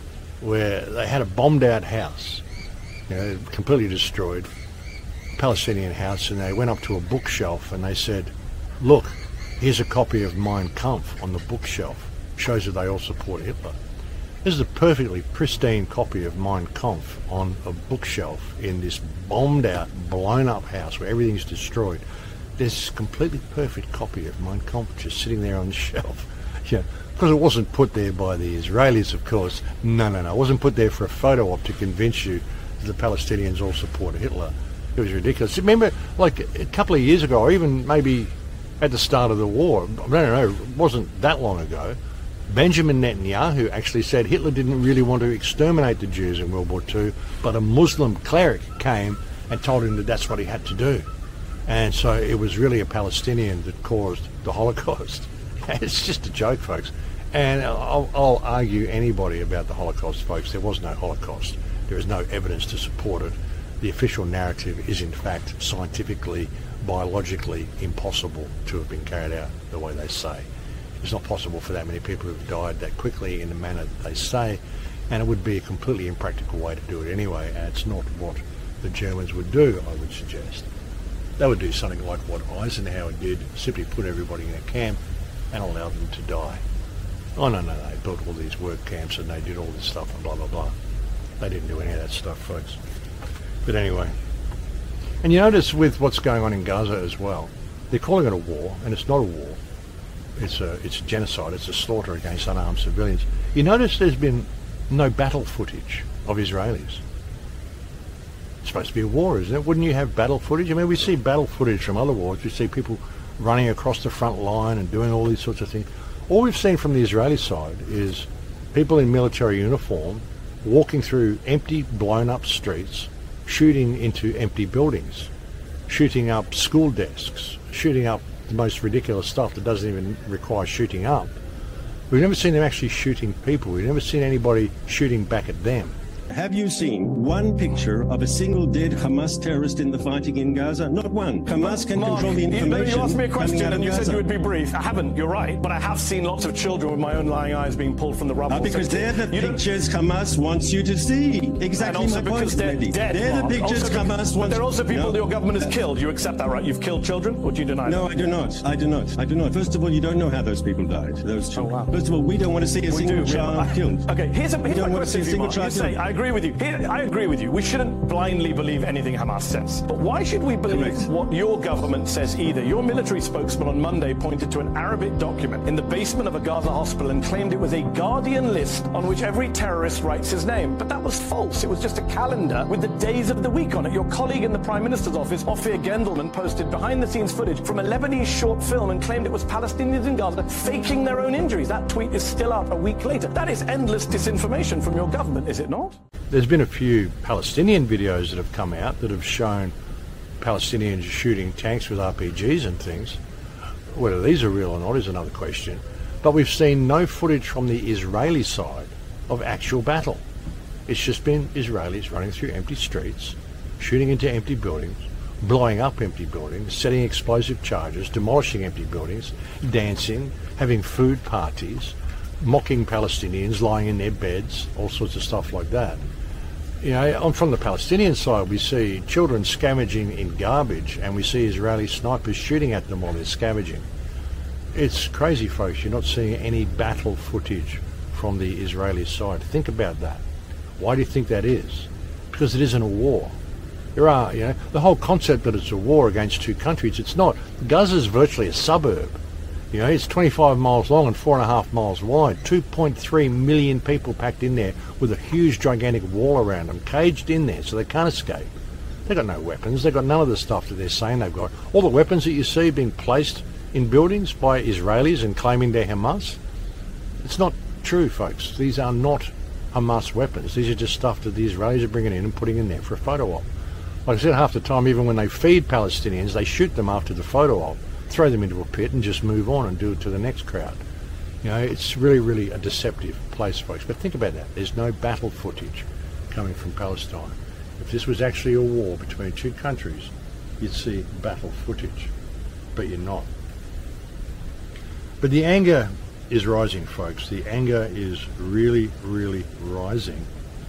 where they had a bombed out house, you know, completely destroyed, Palestinian house, and they went up to a bookshelf and they said, look, here's a copy of Mein Kampf on the bookshelf. Shows that they all support Hitler. This is a perfectly pristine copy of Mein Kampf on a bookshelf in this bombed out, blown up house where everything's destroyed. There's a completely perfect copy of Mein Kampf just sitting there on the shelf. Yeah, because it wasn't put there by the Israelis, of course. No, no, no. It wasn't put there for a photo op to convince you that the Palestinians all support Hitler. It was ridiculous. Remember, like a couple of years ago, or even maybe at the start of the war, I don't know, it wasn't that long ago, Benjamin Netanyahu actually said Hitler didn't really want to exterminate the Jews in World War Two, but a Muslim cleric came and told him that that's what he had to do. And so it was really a Palestinian that caused the Holocaust. It's just a joke, folks. And I'll, I'll argue anybody about the Holocaust, folks. There was no Holocaust. There is no evidence to support it. The official narrative is, in fact, scientifically, biologically impossible to have been carried out the way they say. It's not possible for that many people who have died that quickly in the manner that they say, and it would be a completely impractical way to do it anyway, and it's not what the Germans would do, I would suggest. They would do something like what Eisenhower did, simply put everybody in a camp and allow them to die. Oh, no, no, they built all these work camps and they did all this stuff and blah, blah, blah. They didn't do any of that stuff, folks. But anyway. And you notice with what's going on in Gaza as well, they're calling it a war, and it's not a war. It's a, it's a genocide. It's a slaughter against unarmed civilians. You notice there's been no battle footage of Israelis. It's supposed to be a war, isn't it? Wouldn't you have battle footage? I mean, we see battle footage from other wars. We see people running across the front line and doing all these sorts of things. All we've seen from the Israeli side is people in military uniform walking through empty, blown-up streets, shooting into empty buildings, shooting up school desks, shooting up the most ridiculous stuff that doesn't even require shooting up. We've never seen them actually shooting people. We've never seen anybody shooting back at them. Have you seen one picture of a single dead Hamas terrorist in the fighting in Gaza? Not one. Hamas can Mark, control the information. You asked me a question and you Gaza. said you would be brief. I haven't, you're right. But I have seen lots of children with my own lying eyes being pulled from the rubble. Uh, because so they're the you pictures Hamas wants you to see. Exactly and also my point. because they're dead, They're Mark. the pictures also Hamas because, wants. But there are also people no. that your government has killed. You accept that, right? You've killed children, or do you deny No, that? I do not. I do not. I do not. First of all, you don't know how those people died. Those children. Oh, wow. First of all, we don't want to see a We single do. child I, killed. Okay, here's, a, here's don't my want to see question a for you, single Mark. child You say, killed. I agree with you. Here, I agree with you. We shouldn't blindly believe anything Hamas says. But why should we believe Correct. what your government says either? Your military spokesman on Monday pointed to an Arabic document in the basement of a Gaza hospital and claimed it was a Guardian list on which every terrorist writes his name. But that was false. It was just a calendar with the days of the week on it. Your colleague in the Prime Minister's office, Ophir Gendelman, posted behind-the-scenes footage from a Lebanese short film and claimed it was Palestinians in Gaza faking their own injuries. That tweet is still up a week later. That is endless disinformation from your government, is it not? There's been a few Palestinian videos that have come out that have shown Palestinians shooting tanks with R P Gs and things. Whether these are real or not is another question. But we've seen no footage from the Israeli side of actual battle. It's just been Israelis running through empty streets, shooting into empty buildings, blowing up empty buildings, setting explosive charges, demolishing empty buildings, dancing, having food parties, mocking Palestinians, lying in their beds, all sorts of stuff like that. You know, on from the Palestinian side, we see children scavenging in garbage, and we see Israeli snipers shooting at them while they're scavenging. It's crazy, folks. You're not seeing any battle footage from the Israeli side. Think about that. Why do you think that is? Because it isn't a war. There are, you know, the whole concept that it's a war against two countries, it's not. Gaza is virtually a suburb. You know, it's twenty-five miles long and four and a half miles wide. two point three million people packed in there with a huge, gigantic wall around them, caged in there so they can't escape. They've got no weapons. They've got none of the stuff that they're saying they've got. All the weapons that you see being placed in buildings by Israelis and claiming they're Hamas, it's not true, folks. These are not Hamas weapons. These are just stuff that the Israelis are bringing in and putting in there for a photo op. Like I said, half the time, even when they feed Palestinians, they shoot them after the photo op, throw them into a pit and just move on and do it to the next crowd. You know, it's really, really a deceptive place, folks. But think about that. There's no battle footage coming from Palestine. If this was actually a war between two countries, you'd see battle footage, but you're not. But the anger is rising, folks. The anger is really, really rising.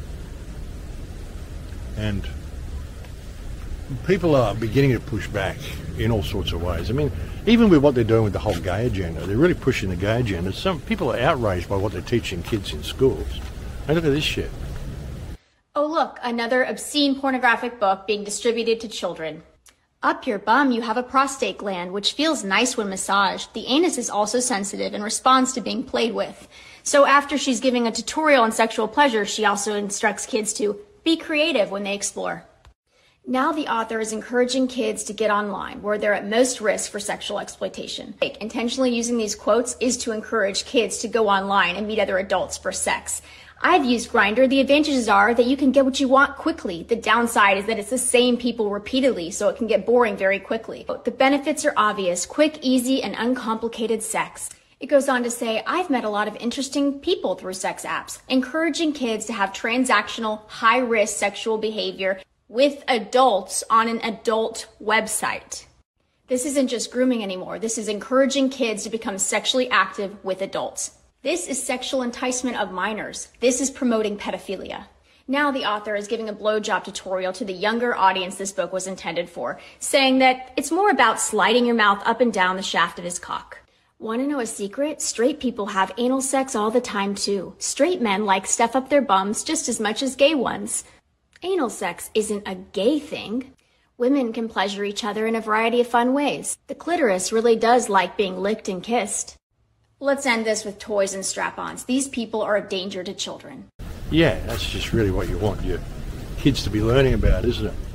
And people are beginning to push back in all sorts of ways. I mean, even with what they're doing with the whole gay agenda, they're really pushing the gay agenda. Some people are outraged by what they're teaching kids in schools. And look at this shit. Oh look, another obscene pornographic book being distributed to children. Up your bum, you have a prostate gland, which feels nice when massaged. The anus is also sensitive and responds to being played with. So after she's giving a tutorial on sexual pleasure, she also instructs kids to be creative when they explore. Now the author is encouraging kids to get online, where they're at most risk for sexual exploitation. Intentionally using these quotes is to encourage kids to go online and meet other adults for sex. I've used Grindr. The advantages are that you can get what you want quickly. The downside is that it's the same people repeatedly, so it can get boring very quickly. The benefits are obvious: quick, easy, and uncomplicated sex. It goes on to say, I've met a lot of interesting people through sex apps, encouraging kids to have transactional, high-risk sexual behavior with adults on an adult website. This isn't just grooming anymore. This is encouraging kids to become sexually active with adults. This is sexual enticement of minors. This is promoting pedophilia. Now the author is giving a blowjob tutorial to the younger audience this book was intended for, saying that it's more about sliding your mouth up and down the shaft of his cock. Want to know a secret? Straight people have anal sex all the time too. Straight men like stuff up their bums just as much as gay ones. Anal sex isn't a gay thing. Women can pleasure each other in a variety of fun ways. The clitoris really does like being licked and kissed. Let's end this with toys and strap-ons. These people are a danger to children. Yeah, that's just really what you want your kids to be learning about, isn't it?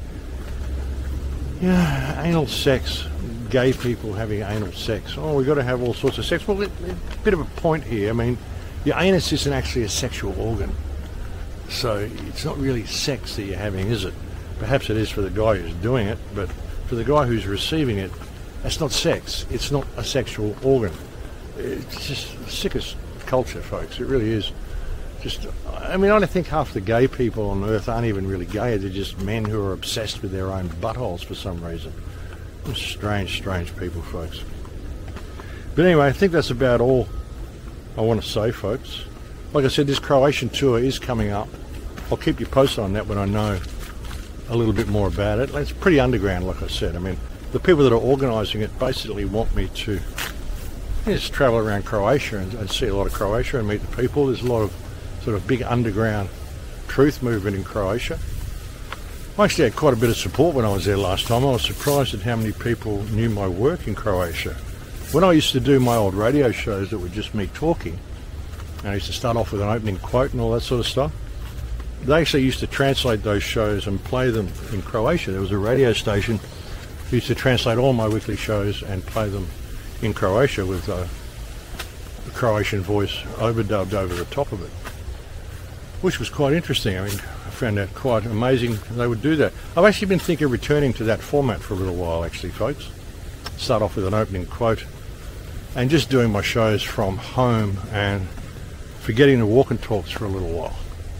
Yeah, anal sex, gay people having anal sex. Oh, we've got to have all sorts of sex. Well, a bit of a point here. I mean, your anus isn't actually a sexual organ. So it's not really sex that you're having, is it? Perhaps it is for the guy who's doing it, but for the guy who's receiving it, that's not sex. It's not a sexual organ. It's just the sickest culture, folks. It really is. Just, I mean, I don't think half the gay people on earth aren't even really gay. They're just men who are obsessed with their own buttholes for some reason. Strange, strange people, folks. But anyway, I think that's about all I want to say, folks. Like I said, this Croatian tour is coming up. I'll keep you posted on that when I know a little bit more about it. It's pretty underground, like I said. I mean, the people that are organising it basically want me to just travel around Croatia and, and see a lot of Croatia and meet the people. There's a lot of sort of big underground truth movement in Croatia. I actually had quite a bit of support when I was there last time. I was surprised at how many people knew my work in Croatia. When I used to do my old radio shows that were just me talking, and I used to start off with an opening quote and all that sort of stuff, they actually used to translate those shows and play them in Croatia. There was a radio station who used to translate all my weekly shows and play them in Croatia with uh, a Croatian voice overdubbed over the top of it, which was quite interesting. I mean, I found that quite amazing they would do that. I've actually been thinking of returning to that format for a little while, actually, folks. Start off with an opening quote and just doing my shows from home and forgetting the walk and talks for a little while.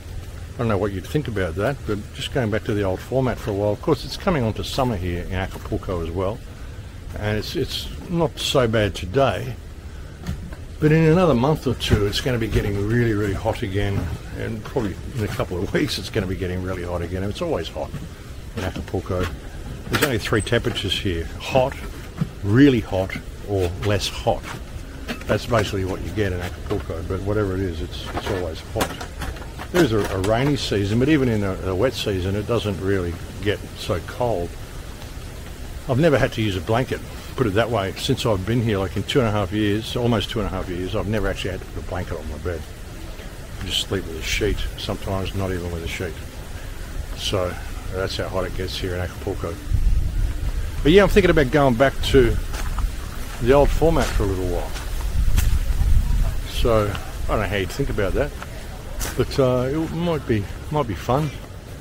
I don't know what you'd think about that, but just going back to the old format for a while. Of course, it's coming on to summer here in Acapulco as well, and it's it's not so bad today, but in another month or two it's going to be getting really, really hot again, and probably in a couple of weeks it's going to be getting really hot again. It's always hot in Acapulco. There's only three temperatures here: hot, really hot, or less hot. That's basically what you get in Acapulco, but whatever it is, it's, it's always hot. There's a, a rainy season, but even in a, a wet season, it doesn't really get so cold. I've never had to use a blanket put it that way, since I've been here, like in two and a half years, almost two and a half years, I've never actually had to put a blanket on my bed. I just sleep with a sheet, sometimes not even with a sheet. So that's how hot it gets here in Acapulco. But yeah, I'm thinking about going back to the old format for a little while. So I don't know how you'd think about that, but uh, it might be might be fun.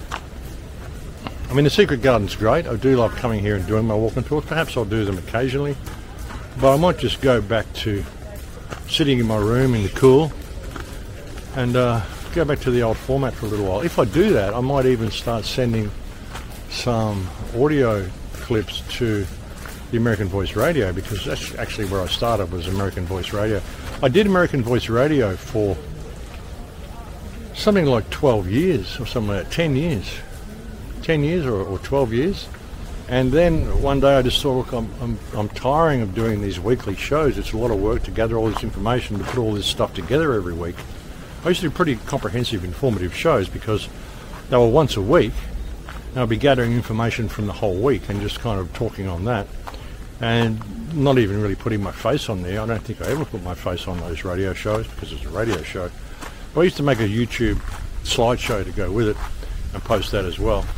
I mean, the Secret Garden's great. I do love coming here and doing my walking tours. Perhaps I'll do them occasionally, but I might just go back to sitting in my room in the cool and uh, go back to the old format for a little while. If I do that, I might even start sending some audio clips to the American Voice Radio, because that's actually where I started, was American Voice Radio. I did American Voice Radio for something like twelve years or something like that, ten years. ten years or, or twelve years, and then one day I just thought, look, I'm, I'm, I'm tiring of doing these weekly shows. It's a lot of work to gather all this information, to put all this stuff together every week. I used to do pretty comprehensive, informative shows because they were once a week, and I'd be gathering information from the whole week and just kind of talking on that, and not even really putting my face on there. I don't think I ever put my face on those radio shows because it's a radio show. But I used to make a YouTube slideshow to go with it and post that as well.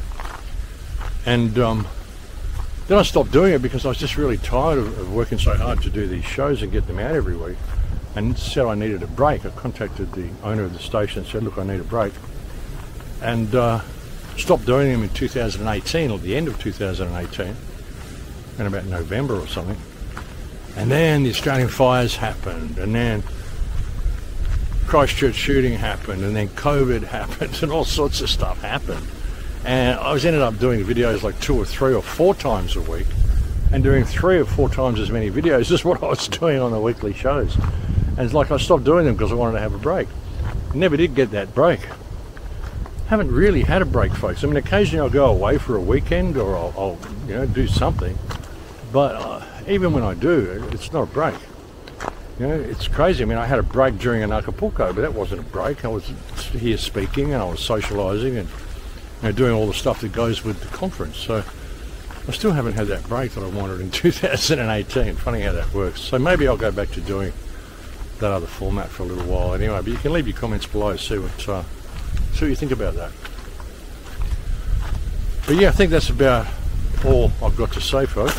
And um, then I stopped doing it because I was just really tired of, of working so hard to do these shows and get them out every week, and said I needed a break. I contacted the owner of the station and said, look, I need a break. And uh, stopped doing them in two thousand eighteen, or the end of two thousand eighteen, in about November or something. And then the Australian fires happened, and then Christchurch shooting happened, and then COVID happened, and all sorts of stuff happened. And I was ended up doing videos like two or three or four times a week, and doing three or four times as many videos as what I was doing on the weekly shows. And it's like I stopped doing them because I wanted to have a break. Never did get that break. Haven't really had a break, folks. I mean, occasionally I'll go away for a weekend, or I'll, I'll you know, do something. But uh, even when I do, it's not a break. You know, it's crazy. I mean, I had a break during an Acapulco, but that wasn't a break. I was here speaking, and I was socialising, and you know, doing all the stuff that goes with the conference. So I still haven't had that break that I wanted in two thousand eighteen. Funny how that works. So maybe I'll go back to doing that other format for a little while anyway. But you can leave your comments below, see what uh, see what you think about that. But yeah, I think that's about all I've got to say, folks.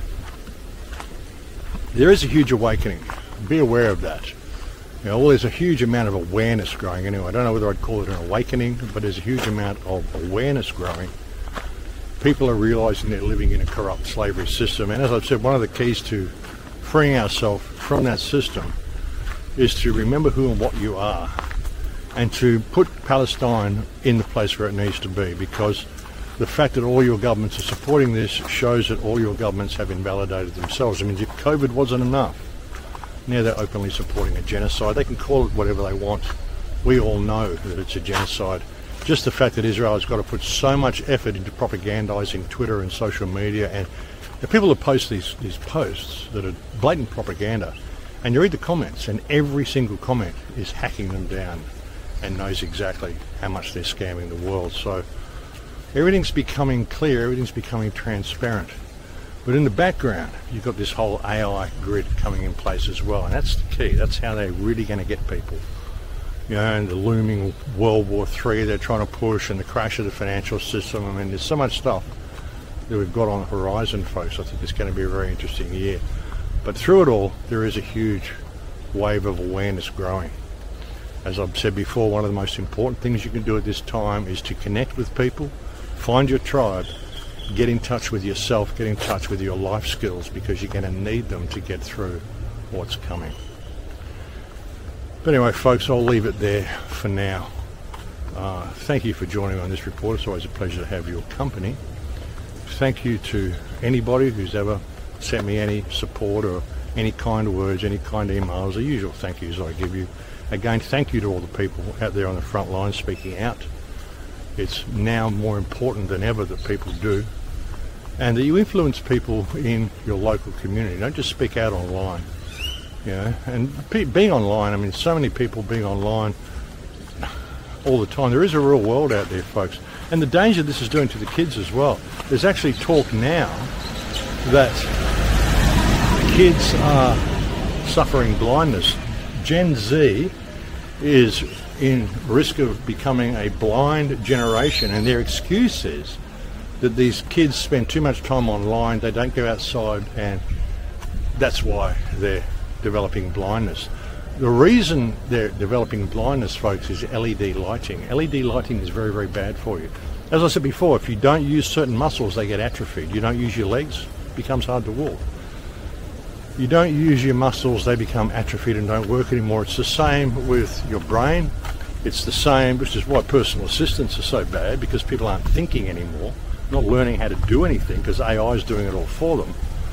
There is a huge awakening. Be aware of that. You know, well, there's a huge amount of awareness growing anyway. I don't know whether I'd call it an awakening, but there's a huge amount of awareness growing. People are realising they're living in a corrupt slavery system. And as I've said, one of the keys to freeing ourselves from that system is to remember who and what you are, and to put Palestine in the place where it needs to be, because the fact that all your governments are supporting this shows that all your governments have invalidated themselves. I mean, if COVID wasn't enough, now they're openly supporting a genocide. They can call it whatever they want. We all know that it's a genocide. Just the fact that Israel has got to put so much effort into propagandizing Twitter and social media, and the people that post these, these posts that are blatant propaganda, and you read the comments, and every single comment is hacking them down and knows exactly how much they're scamming the world. So everything's becoming clear, everything's becoming transparent. But in the background, you've got this whole A I grid coming in place as well, and that's the key. That's how they're really going to get people. You know, and the looming World War Three they're trying to push, and the crash of the financial system. I mean, there's so much stuff that we've got on the horizon, folks. I think it's going to be a very interesting year. But through it all, there is a huge wave of awareness growing. As I've said before, one of the most important things you can do at this time is to connect with people, find your tribe, get in touch with yourself, get in touch with your life skills, because you're going to need them to get through what's coming. But anyway, folks, I'll leave it there for now. Uh, thank you for joining me on this report. It's always a pleasure to have your company. Thank you to anybody who's ever sent me any support or any kind words, any kind emails, the usual thank yous I give you. Again, thank you to all the people out there on the front line speaking out. It's now more important than ever that people do, and that you influence people in your local community. Don't just speak out online, you know. And be, being online, I mean, so many people being online all the time. There is a real world out there, folks. And the danger this is doing to the kids as well. There's actually talk now that kids are suffering blindness. Gen Z is in risk of becoming a blind generation, and their excuse is that these kids spend too much time online, they don't go outside, and that's why they're developing blindness. The reason they're developing blindness, folks, is L E D lighting. L E D lighting is very, very bad for you. As I said before, if you don't use certain muscles, they get atrophied. You don't use your legs, it becomes hard to walk. You don't use your muscles, they become atrophied and don't work anymore. It's the same with your brain. It's the same, which is why personal assistants are so bad, because people aren't thinking anymore, not learning how to do anything, because A I is doing it all for them.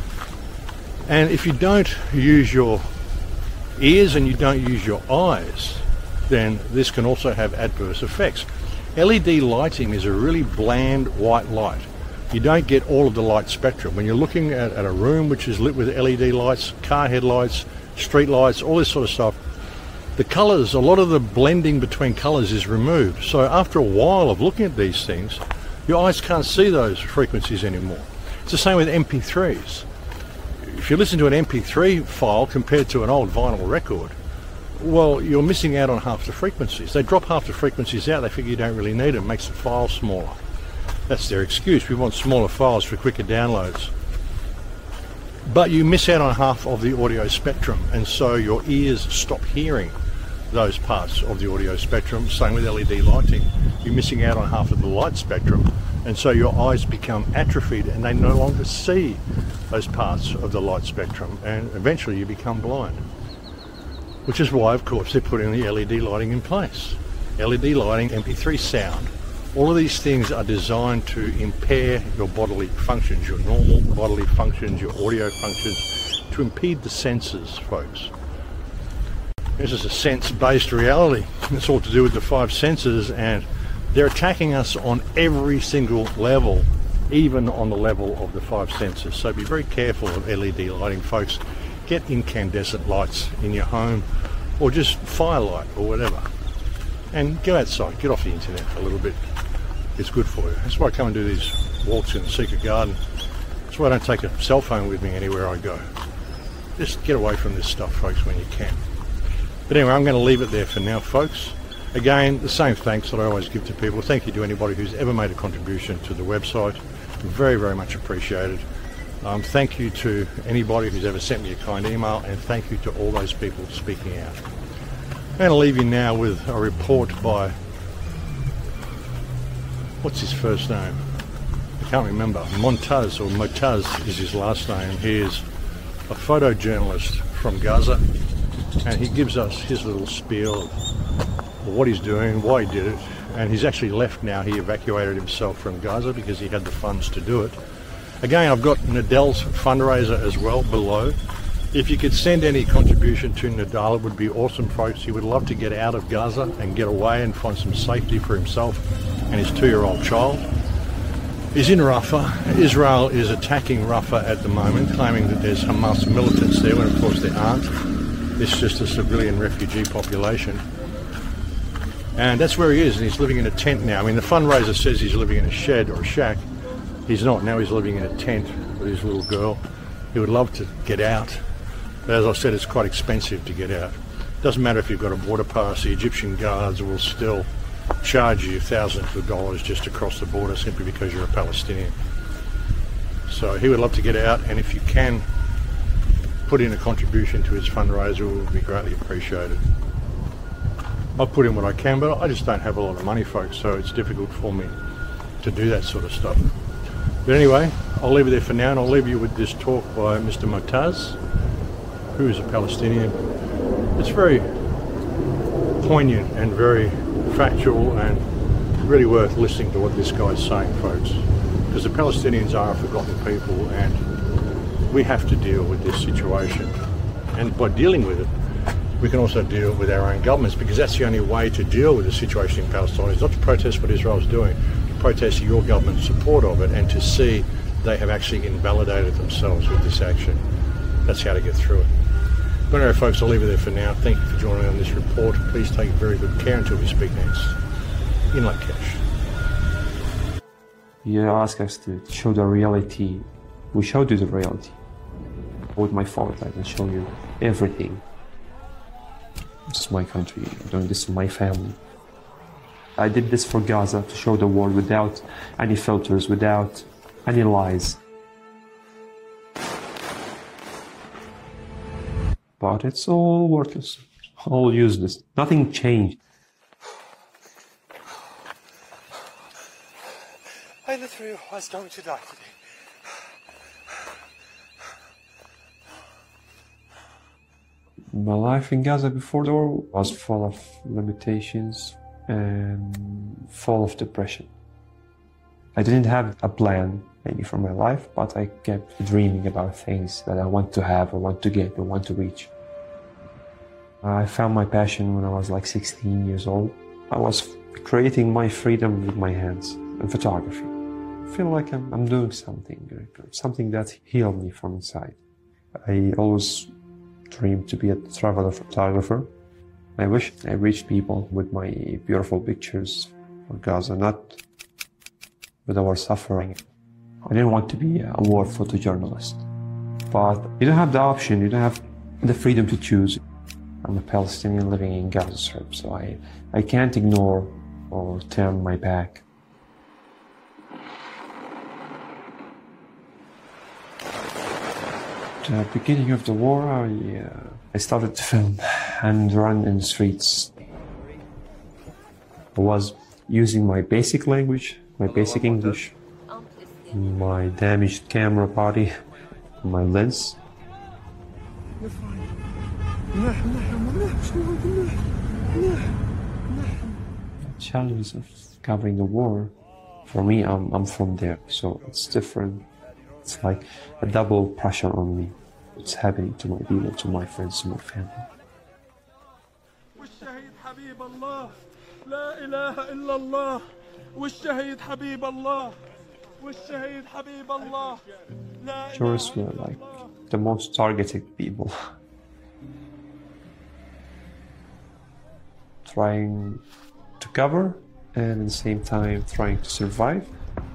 And if you don't use your ears and you don't use your eyes, then this can also have adverse effects. L E D lighting is a really bland white light. You don't get all of the light spectrum. When you're looking at, at a room which is lit with L E D lights, car headlights, street lights, all this sort of stuff, the colours, a lot of the blending between colours is removed. So after a while of looking at these things, your eyes can't see those frequencies anymore. It's the same with M P threes. If you listen to an M P three file compared to an old vinyl record, well, you're missing out on half the frequencies. They drop half the frequencies out, they figure you don't really need them, makes the file smaller. That's their excuse. We want smaller files for quicker downloads. But you miss out on half of the audio spectrum, and so your ears stop hearing those parts of the audio spectrum. Same with L E D lighting. You're missing out on half of the light spectrum, and so your eyes become atrophied and they no longer see those parts of the light spectrum, and eventually you become blind. Which is why, of course, they're putting the L E D lighting in place. L E D lighting, M P three sound, all of these things are designed to impair your bodily functions, your normal bodily functions, your audio functions, to impede the senses, folks. This is a sense-based reality. It's all to do with the five senses, and they're attacking us on every single level, even on the level of the five senses. So be very careful of L E D lighting, folks. Get incandescent lights in your home, or just firelight or whatever. And go outside, get off the internet for a little bit. It's good for you. That's why I come and do these walks in the secret garden. That's why I don't take a cell phone with me anywhere I go. Just get away from this stuff, folks, when you can. But anyway, I'm going to leave it there for now, folks. Again, the same thanks that I always give to people. Thank you to anybody who's ever made a contribution to the website. Very, very much appreciated. Um, thank you to anybody who's ever sent me a kind email, and thank you to all those people speaking out. I'm going to leave you now with a report by, what's his first name? I can't remember. Montaz, or Motaz is his last name. He is a photojournalist from Gaza, and he gives us his little spiel of what he's doing, why he did it, and he's actually left now. He evacuated himself from Gaza because he had the funds to do it. Again, I've got Nadal's fundraiser as well below. If you could send any contribution to Nadal, it would be awesome, folks. He would love to get out of Gaza and get away and find some safety for himself and his two-year-old child. He's in Rafah. Israel is attacking Rafah at the moment, claiming that there's Hamas militants there, when of course there aren't. It's just a civilian refugee population. And that's where he is, and he's living in a tent now. I mean, the fundraiser says he's living in a shed or a shack. He's not. Now he's living in a tent with his little girl. He would love to get out. But as I said, it's quite expensive to get out. Doesn't matter if you've got a border pass, the Egyptian guards will still charge you thousands of dollars just to cross the border simply because you're a Palestinian. So he would love to get out, and if you can put in a contribution to his fundraiser, it would be greatly appreciated. I'll put in what I can, but I just don't have a lot of money, folks, so it's difficult for me to do that sort of stuff. But anyway, I'll leave it there for now, and I'll leave you with this talk by Mister Motaz, who is a Palestinian. It's very poignant and very factual, and really worth listening to what this guy's saying, folks, because the Palestinians are a forgotten people, and we have to deal with this situation. And by dealing with it, we can also deal with our own governments, because that's the only way to deal with the situation in Palestine, is not to protest what Israel's doing, to protest your government's support of it, and to see they have actually invalidated themselves with this action. That's how to get through it. But anyway, folks, I'll leave it there for now. Thank you for joining me on this report. Please take very good care until we speak next. In Lakesh. You ask us to show the reality. We showed you the reality. with my phone. I can show you everything. This is my country. I'm doing this for my family. I did this for Gaza to show the world without any filters, without any lies. But it's all worthless, all useless. Nothing changed. I literally was going to die today. My life in Gaza before the war was full of limitations and full of depression. I didn't have a plan maybe for my life, but I kept dreaming about things that I want to have, I want to get, I want to reach. I found my passion when I was like sixteen years old. I was creating my freedom with my hands in photography. I feel like I'm, I'm doing something, something that healed me from inside. I always dreamed to be a traveler photographer. I wish I reached people with my beautiful pictures for Gaza, not with our suffering. I didn't want to be a war photojournalist, but you don't have the option, you don't have the freedom to choose. I'm a Palestinian living in Gaza Strip, so I, I can't ignore or turn my back. At the beginning of the war, I, uh, I started to film and run in the streets. I was using my basic language, my basic English, my damaged camera body, my lens. The challenges of covering the war, for me, I'm, I'm from there, so it's different. It's like a double pressure on me. It's happening to my people, to my friends, to my family. Tourists were like the most targeted people. Trying to cover and at the same time trying to survive.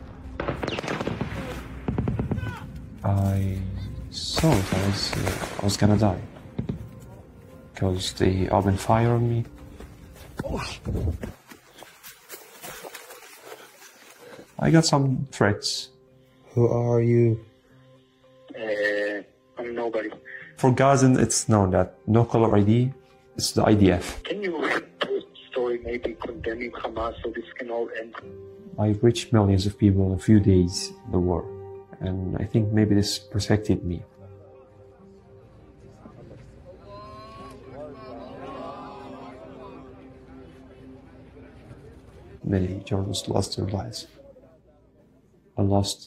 I saw it, I was, uh, I was gonna die because they opened fire on me. I got some threats. Who are you? Uh, I'm nobody. For Gazan, it's known that no caller I D, it's the I D F. Can you post a story maybe condemning Hamas so this can all end? I reached millions of people in a few days in the war, and I think maybe this protected me. Many journalists lost their lives. I lost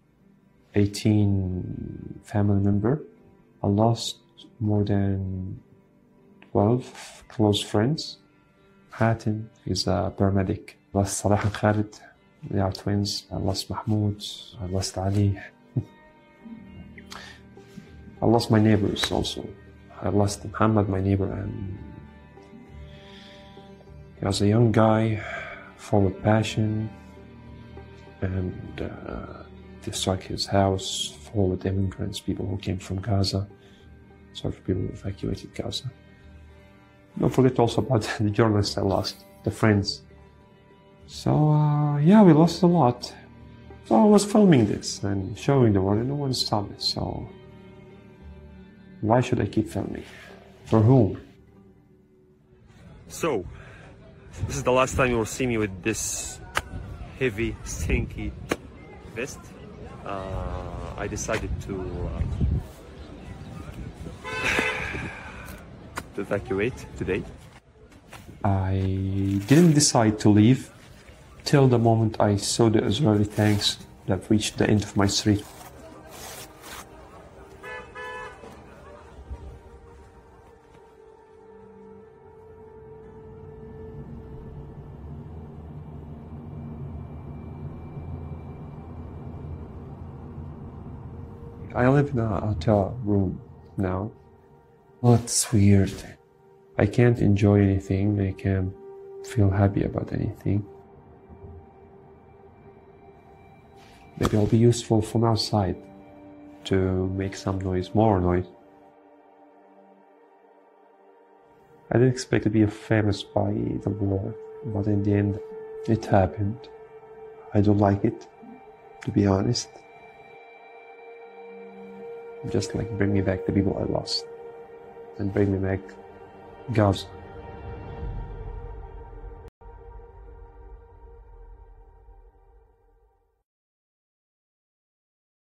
eighteen family members. I lost more than twelve close friends. Hatem is a paramedic. I lost Salah and Khalid. They are twins. I lost Mahmoud. I lost Ali. I lost my neighbors also. I lost Muhammad, my neighbor, and he was a young guy, full of passion, and uh, they struck his house full of immigrants, people who came from Gaza. Sorry for people who evacuated Gaza. Don't forget also about the journalists I lost, the friends. So, uh, yeah, we lost a lot. So I was filming this and showing the world, and no one stopped it. So, why should I keep filming? For whom? So, this is the last time you will see me with this heavy, stinky vest. Uh, I decided to, uh, to evacuate today. I didn't decide to leave till the moment I saw the Israeli tanks that reached the end of my street. I live in a hotel room now. Well, it's weird. I can't enjoy anything. I can't feel happy about anything. Maybe I'll be useful from outside. to make some noise, more noise. I didn't expect to be famous by the war, but in the end, it happened. I don't like it, to be honest. Just like bring me back the people I lost, and bring me back Gaza.